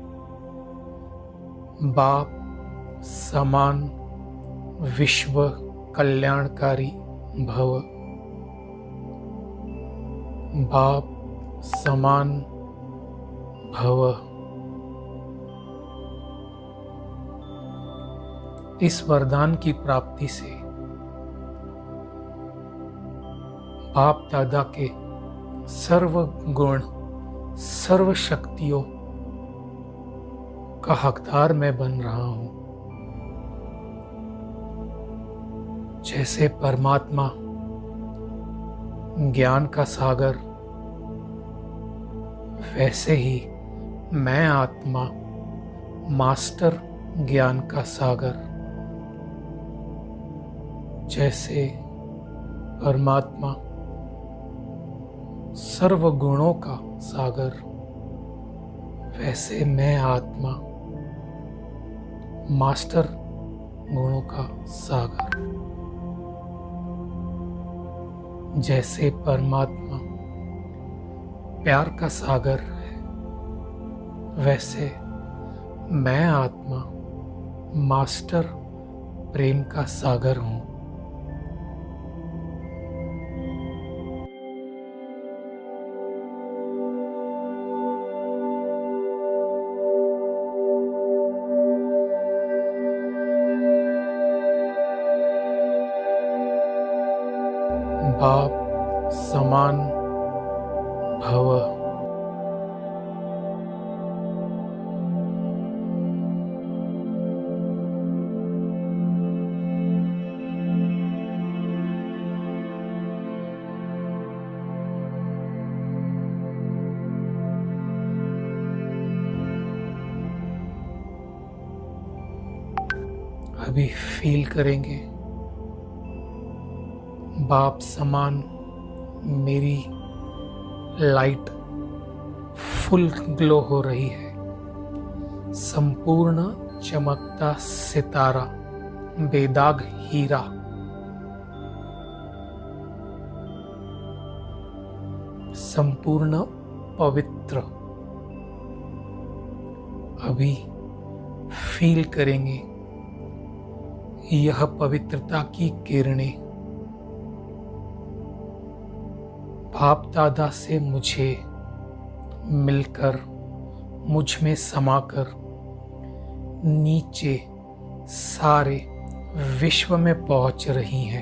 बाप समान विश्व कल्याणकारी भव। बाप समान भव। इस वरदान की प्राप्ति से बाप दादा के सर्व गुण, सर्व शक्तियों का हकदार मैं बन रहा हूं। जैसे परमात्मा ज्ञान का सागर, वैसे ही मैं आत्मा मास्टर ज्ञान का सागर। जैसे परमात्मा सर्व गुणों का सागर, वैसे मैं आत्मा मास्टर गुणों का सागर। जैसे परमात्मा प्यार का सागर है, वैसे मैं आत्मा मास्टर प्रेम का सागर हूं। बाप समान भव। अभी फील करेंगे बाप समान मेरी लाइट फुल ग्लो हो रही है। संपूर्ण चमकता सितारा, बेदाग हीरा। संपूर्ण पवित्र। अभी फील करेंगे यह पवित्रता की किरणें बाप दादा से मुझे मिलकर, मुझ में समाकर नीचे सारे विश्व में पहुंच रही हैं।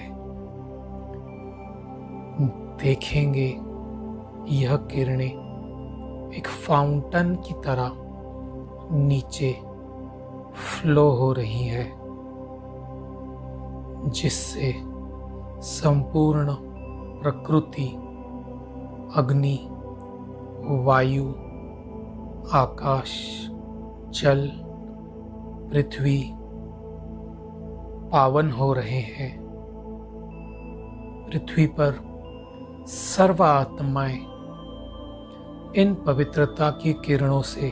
देखेंगे यह किरणें एक फाउंटेन की तरह नीचे फ्लो हो रही है, जिससे संपूर्ण प्रकृति, अग्नि, वायु, आकाश, जल, पृथ्वी पावन हो रहे हैं। पृथ्वी पर सर्व आत्माएं इन पवित्रता की किरणों से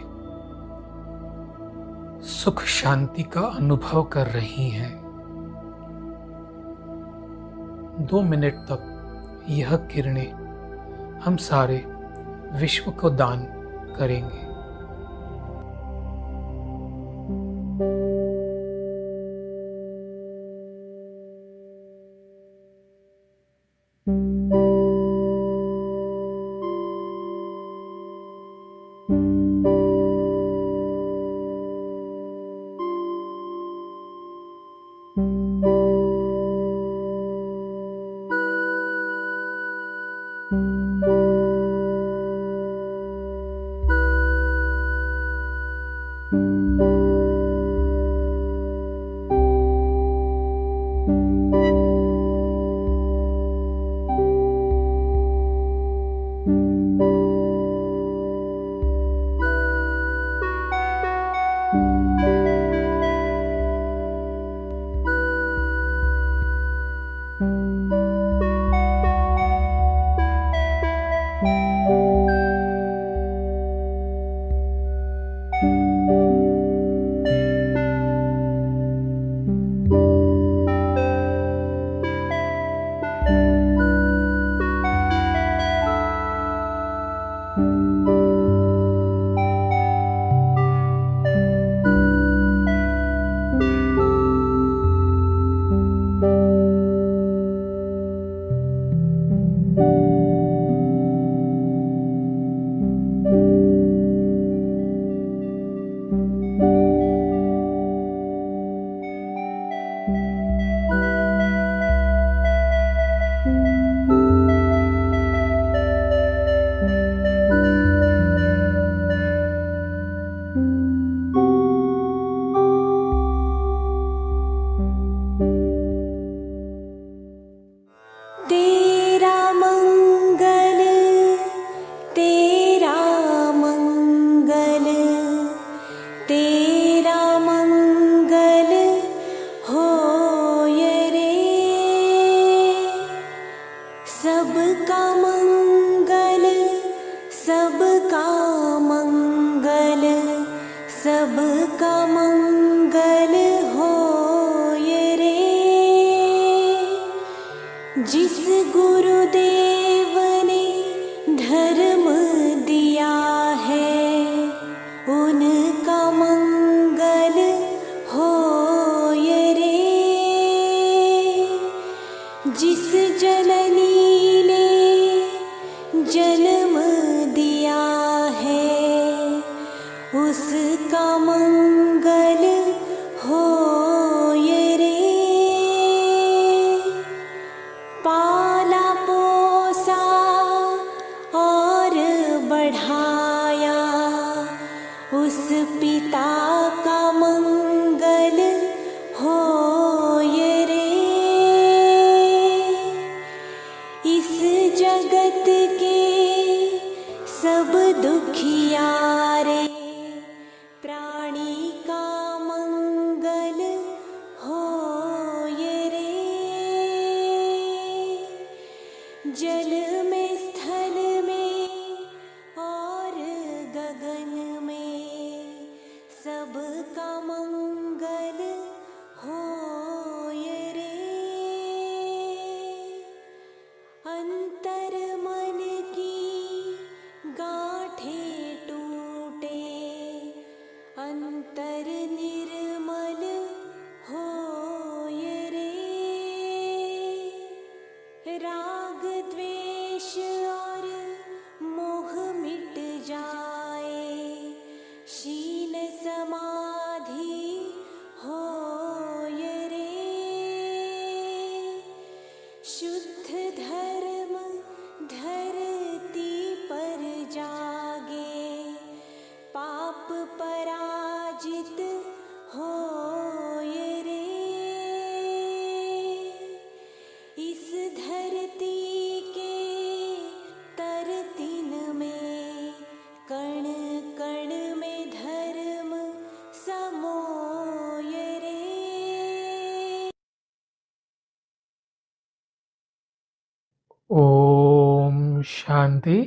सुख शांति का अनुभव कर रही हैं। 2 मिनट तक यह किरणें हम सारे विश्व को दान करेंगे। ओम शांति।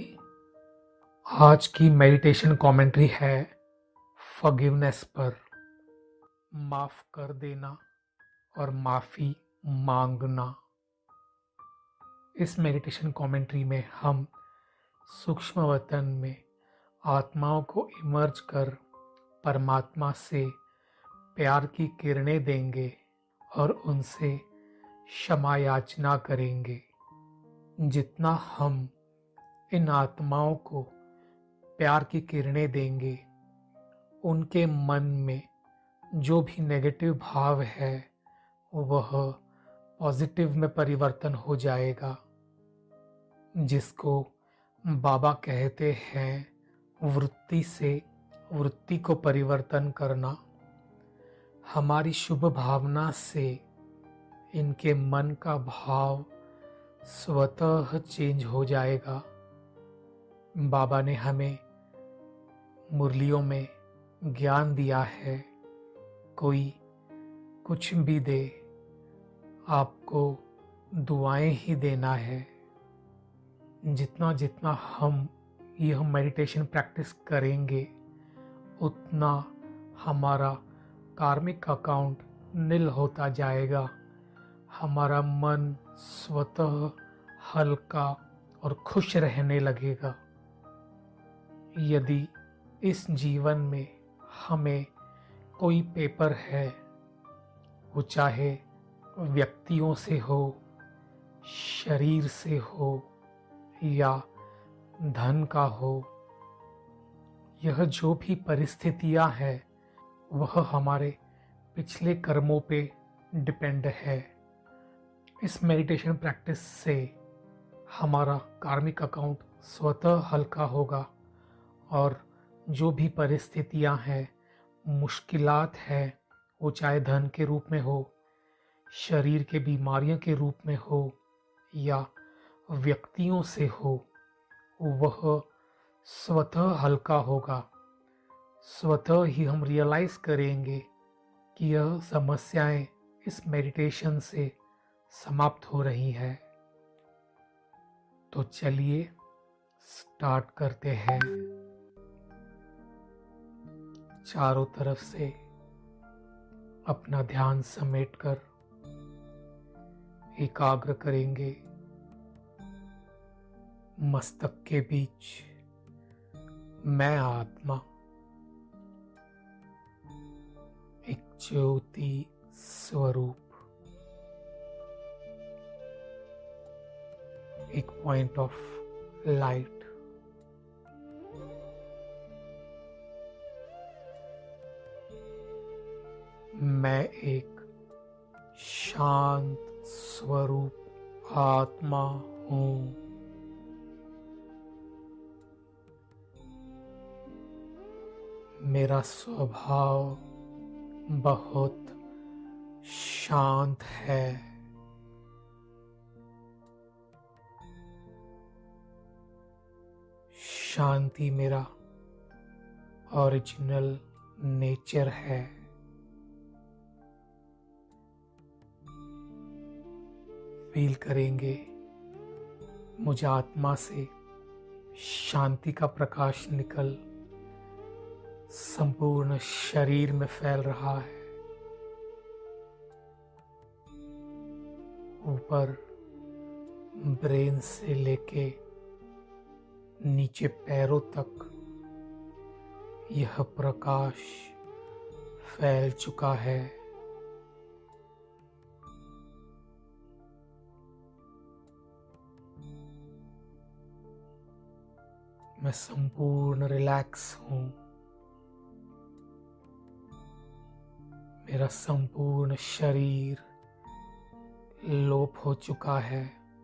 आज की मेडिटेशन कमेंट्री है फॉरगिवनेस पर, माफ कर देना और माफी मांगना। इस मेडिटेशन कमेंट्री में हम सूक्ष्म वतन में आत्माओं को इमर्ज कर परमात्मा से प्यार की किरणें देंगे और उनसे क्षमा याचना करेंगे। जितना हम इन आत्माओं को प्यार की किरणें देंगे, उनके मन में जो भी नेगेटिव भाव है वह पॉजिटिव में परिवर्तन हो जाएगा, जिसको बाबा कहते हैं वृत्ति से वृत्ति को परिवर्तन करना। हमारी शुभ भावना से इनके मन का भाव स्वतः चेंज हो जाएगा। बाबा ने हमें मुरलियों में ज्ञान दिया है, कोई कुछ भी दे, आपको दुआएं ही देना है। जितना जितना हम यह मेडिटेशन प्रैक्टिस करेंगे, उतना हमारा कार्मिक अकाउंट नील होता जाएगा। हमारा मन स्वतः हल्का और खुश रहने लगेगा। यदि इस जीवन में हमें कोई पेपर है, वो चाहे व्यक्तियों से हो, शरीर से हो या धन का हो, यह जो भी परिस्थितियां हैं वह हमारे पिछले कर्मों पे डिपेंड है। इस मेडिटेशन प्रैक्टिस से हमारा कार्मिक अकाउंट स्वतः हल्का होगा और जो भी परिस्थितियां हैं, मुश्किलात है, वो चाहे धन के रूप में हो, शरीर के बीमारियों के रूप में हो या व्यक्तियों से हो, वह स्वतः हल्का होगा। स्वतः ही हम रियलाइज करेंगे कि यह समस्याएं इस मेडिटेशन से समाप्त हो रही है। तो चलिए स्टार्ट करते हैं। चारों तरफ से अपना ध्यान समेटकर एकाग्र करेंगे। मस्तक के बीच मैं आत्मा एक ज्योति स्वरूप, एक पॉइंट ऑफ लाइट, मैं एक शांत स्वरूप आत्मा हूं। मेरा स्वभाव बहुत शांत है। शांति मेरा ओरिजिनल नेचर है। फील करेंगे मुझे आत्मा से शांति का प्रकाश निकल संपूर्ण शरीर में फैल रहा है। ऊपर ब्रेन से लेके नीचे पैरों तक यह प्रकाश फैल चुका है। मैं संपूर्ण रिलैक्स हूं। मेरा संपूर्ण शरीर लोप हो चुका है।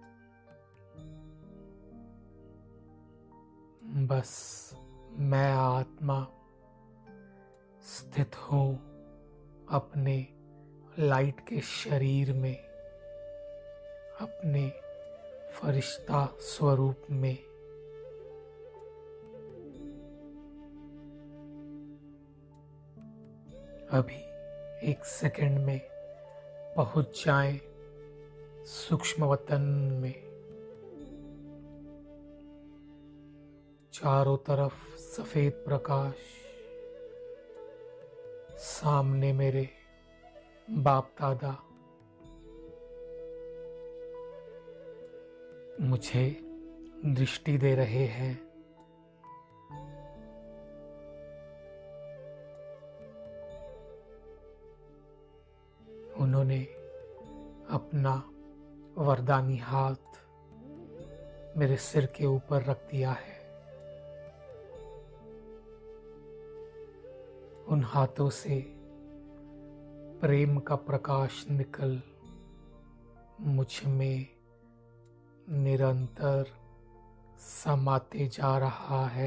बस मैं आत्मा स्थित हूं अपने लाइट के शरीर में, अपने फरिश्ता स्वरूप में। अभी एक सेकंड में पहुंच जाएं सूक्ष्म वतन में। चारों तरफ सफेद प्रकाश, सामने मेरे बाप दादा, मुझे दृष्टि दे रहे हैं। उन्होंने अपना वरदानी हाथ मेरे सिर के ऊपर रख दिया है। उन हाथों से प्रेम का प्रकाश निकल मुझ में निरंतर समाते जा रहा है।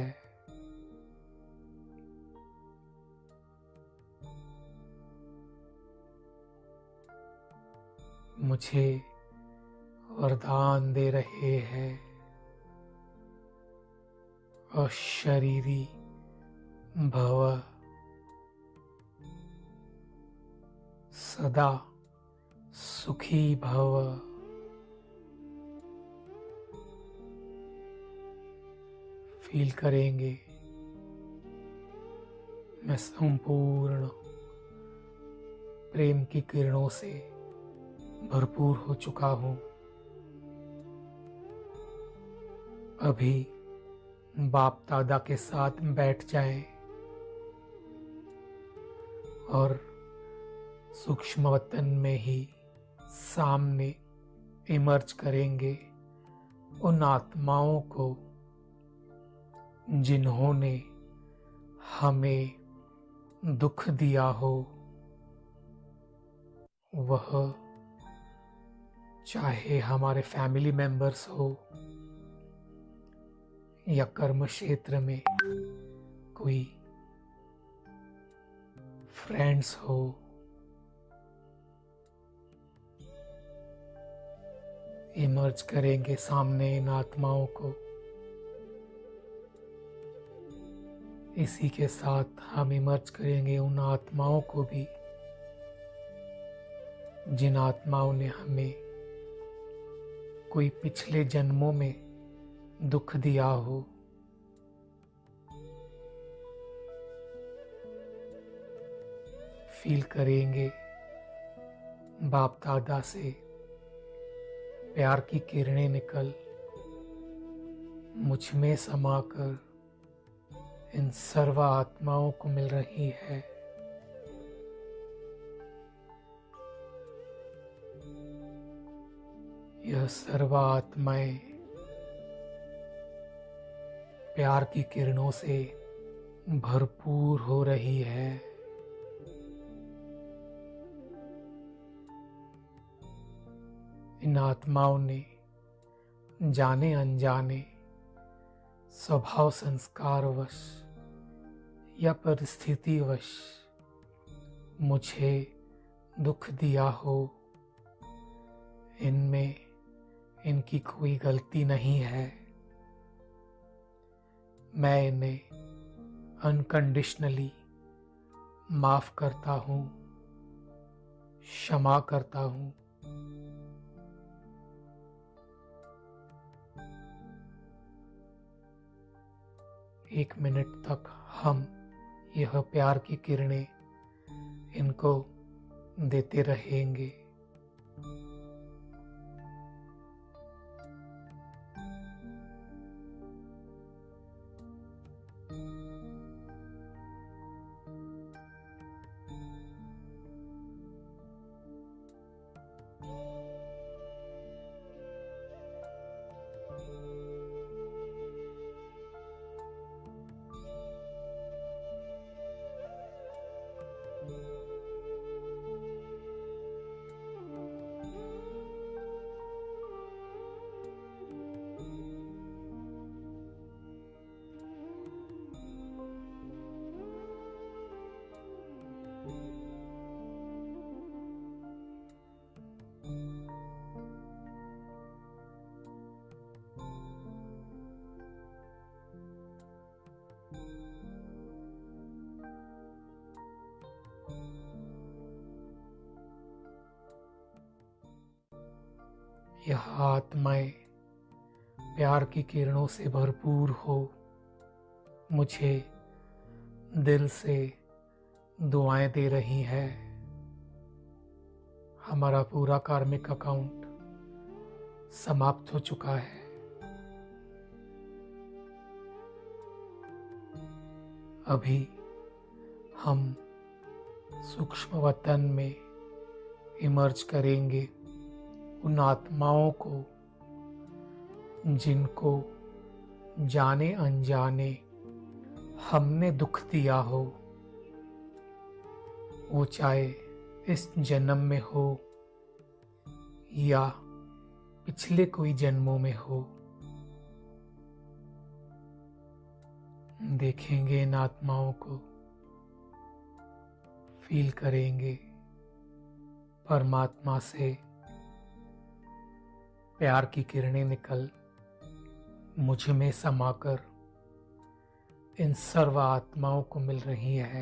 मुझे वरदान दे रहे हैं। अशरीरी भव, सदा सुखी भव। फील करेंगे मैं संपूर्ण प्रेम की किरणों से भरपूर हो चुका हूं। अभी बाप दादा के साथ बैठ जाएं और सूक्ष्म वतन में ही सामने इमर्ज करेंगे उन आत्माओं को जिन्होंने हमें दुख दिया हो। वह चाहे हमारे फैमिली मेंबर्स हो या कर्म क्षेत्र में कोई फ्रेंड्स हो। इमर्ज करेंगे सामने इन आत्माओं को। इसी के साथ हम इमर्ज करेंगे उन आत्माओं को भी जिन आत्माओं ने हमें कोई पिछले जन्मों में दुख दिया हो। फील करेंगे बाप दादा से प्यार की किरणें निकल मुझ में समाकर इन सर्व आत्माओं को मिल रही है। यह सर्व आत्माएं प्यार की किरणों से भरपूर हो रही है। इन आत्माओं ने जाने अनजाने स्वभाव संस्कारवश या परिस्थितिवश मुझे दुख दिया हो। इनमें इनकी कोई गलती नहीं है। मैं इन्हें अनकंडीशनली माफ करता हूँ, क्षमा करता हूँ। एक मिनट तक हम यह प्यार की किरणें इनको देते रहेंगे। यह आत्माएं प्यार की किरणों से भरपूर हो मुझे दिल से दुआएं दे रही है। हमारा पूरा कार्मिक अकाउंट समाप्त हो चुका है। अभी हम सूक्ष्म वतन में इमर्ज करेंगे, उन आत्माओं को जिनको जाने अनजाने हमने दुख दिया हो, वो चाहे इस जन्म में हो या पिछले कोई जन्मों में हो। देखेंगे इन आत्माओं को, फील करेंगे परमात्मा से प्यार की किरणें निकल मुझ में समाकर इन सर्व आत्माओं को मिल रही है।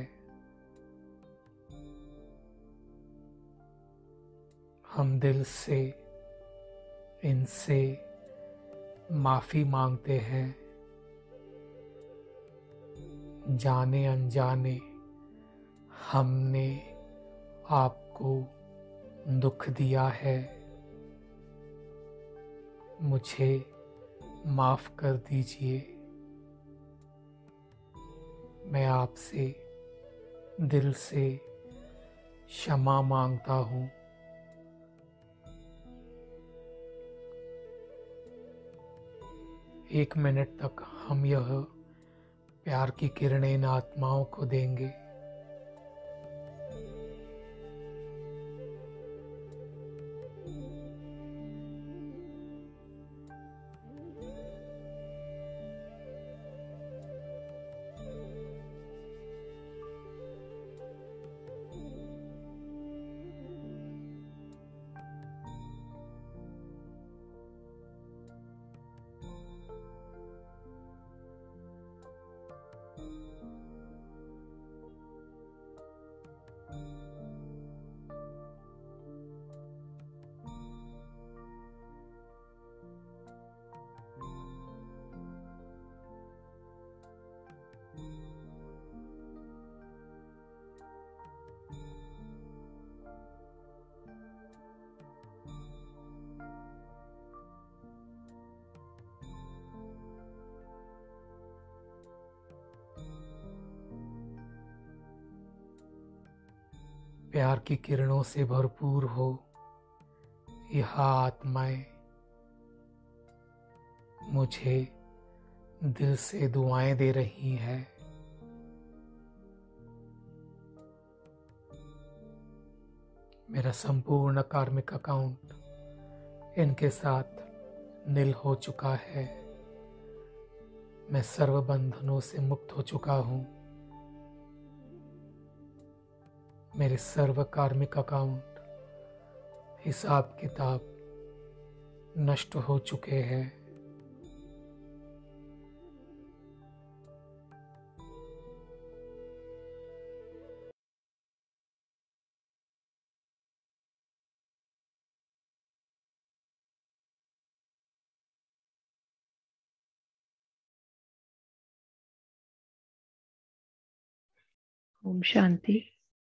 हम दिल से इनसे माफी मांगते हैं। जाने अनजाने हमने आपको दुख दिया है, मुझे माफ कर दीजिए। मैं आपसे दिल से क्षमा मांगता हूँ। एक मिनट तक हम यह प्यार की किरणें इन आत्माओं को देंगे। प्यार की किरणों से भरपूर हो यह आत्माएं मुझे दिल से दुआएं दे रही हैं। मेरा संपूर्ण कार्मिक अकाउंट इनके साथ नील हो चुका है। मैं सर्व बंधनों से मुक्त हो चुका हूँ। मेरे सर्व कार्मिक अकाउंट, हिसाब किताब नष्ट हो चुके हैं। ओम शांति।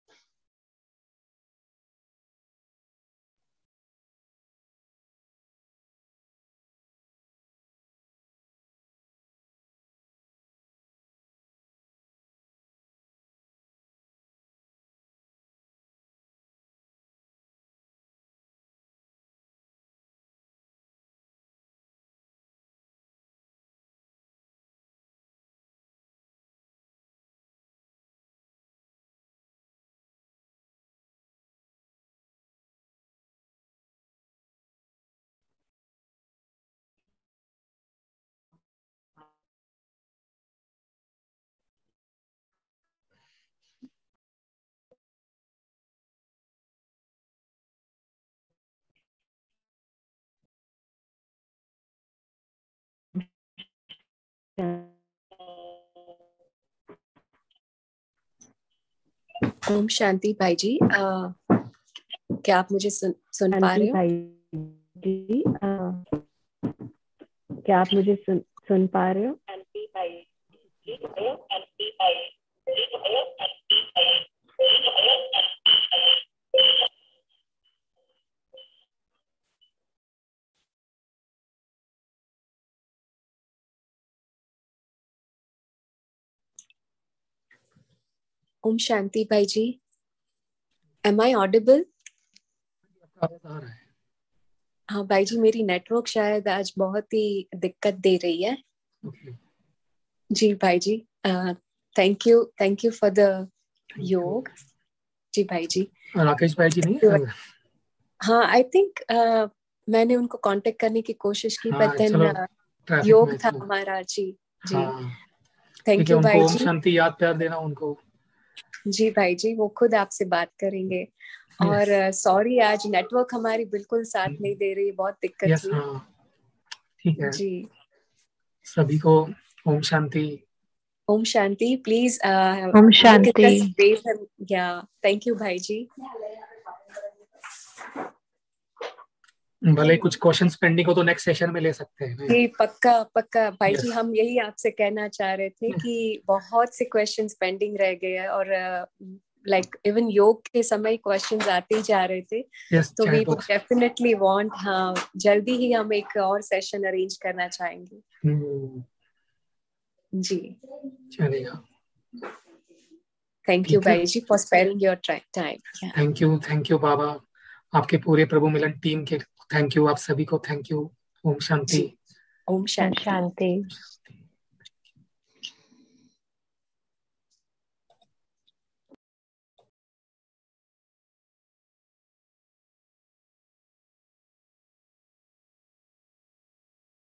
ओम शांति भाई जी। क्या आप मुझे सुन पा रहे शांति हो? भाई जी, क्या आप मुझे सुन पा रहे हो? ओम शांति भाई जी, एम आई ऑडिबल? आवाज आ रहा है। हाँ भाई जी, मेरी नेटवर्क शायद आज बहुत ही दिक्कत दे रही है। Okay. जी भाई जी, thank you for the yoga. जी भाई जी। राकेश भाई जी नहीं है? हाँ, आई थिंक मैंने उनको कांटेक्ट करने की कोशिश की, हाँ, बट देन ट्रैफिक योग में था तो। हमारा। जी जी, हाँ, ठीक थैंक है, यू भाई उनको ओम जी। शांति याद प्यार देना उनको। जी भाई जी, वो खुद आपसे बात करेंगे। और सॉरी, आज नेटवर्क हमारी बिल्कुल साथ नहीं दे रही, बहुत दिक्कत यस, हुई। हाँ, ठीक है। जी, सभी को ओम शांति। ओम शांति। प्लीज ओम look at the शांति। space and yeah, thank you भाई जी। भले कुछ क्वेश्चंस पेंडिंग हो तो नेक्स्ट सेशन में ले सकते हैं। जी पक्का पक्का भाई Yes. जी, हम यही आपसे कहना चाह रहे थे कि बहुत से क्वेश्चंस पेंडिंग रह गए हैं, और लाइक इवन योग के समय क्वेश्चंस आते ही जा रहे थे। Yes, तो we chat would box. Definitely want, हाँ, जल्दी ही हम एक और सेशन अरेंज करना चाहेंगे। जी, चलेगा। थैंक यू ठीक है। भाई जी for sparing your time. Thank you बाबा, आपके पूरे प्रभु मिलन टीम के थैंक यू, आप सभी को थैंक यू। ओम शांति। ओम शांति। शांति।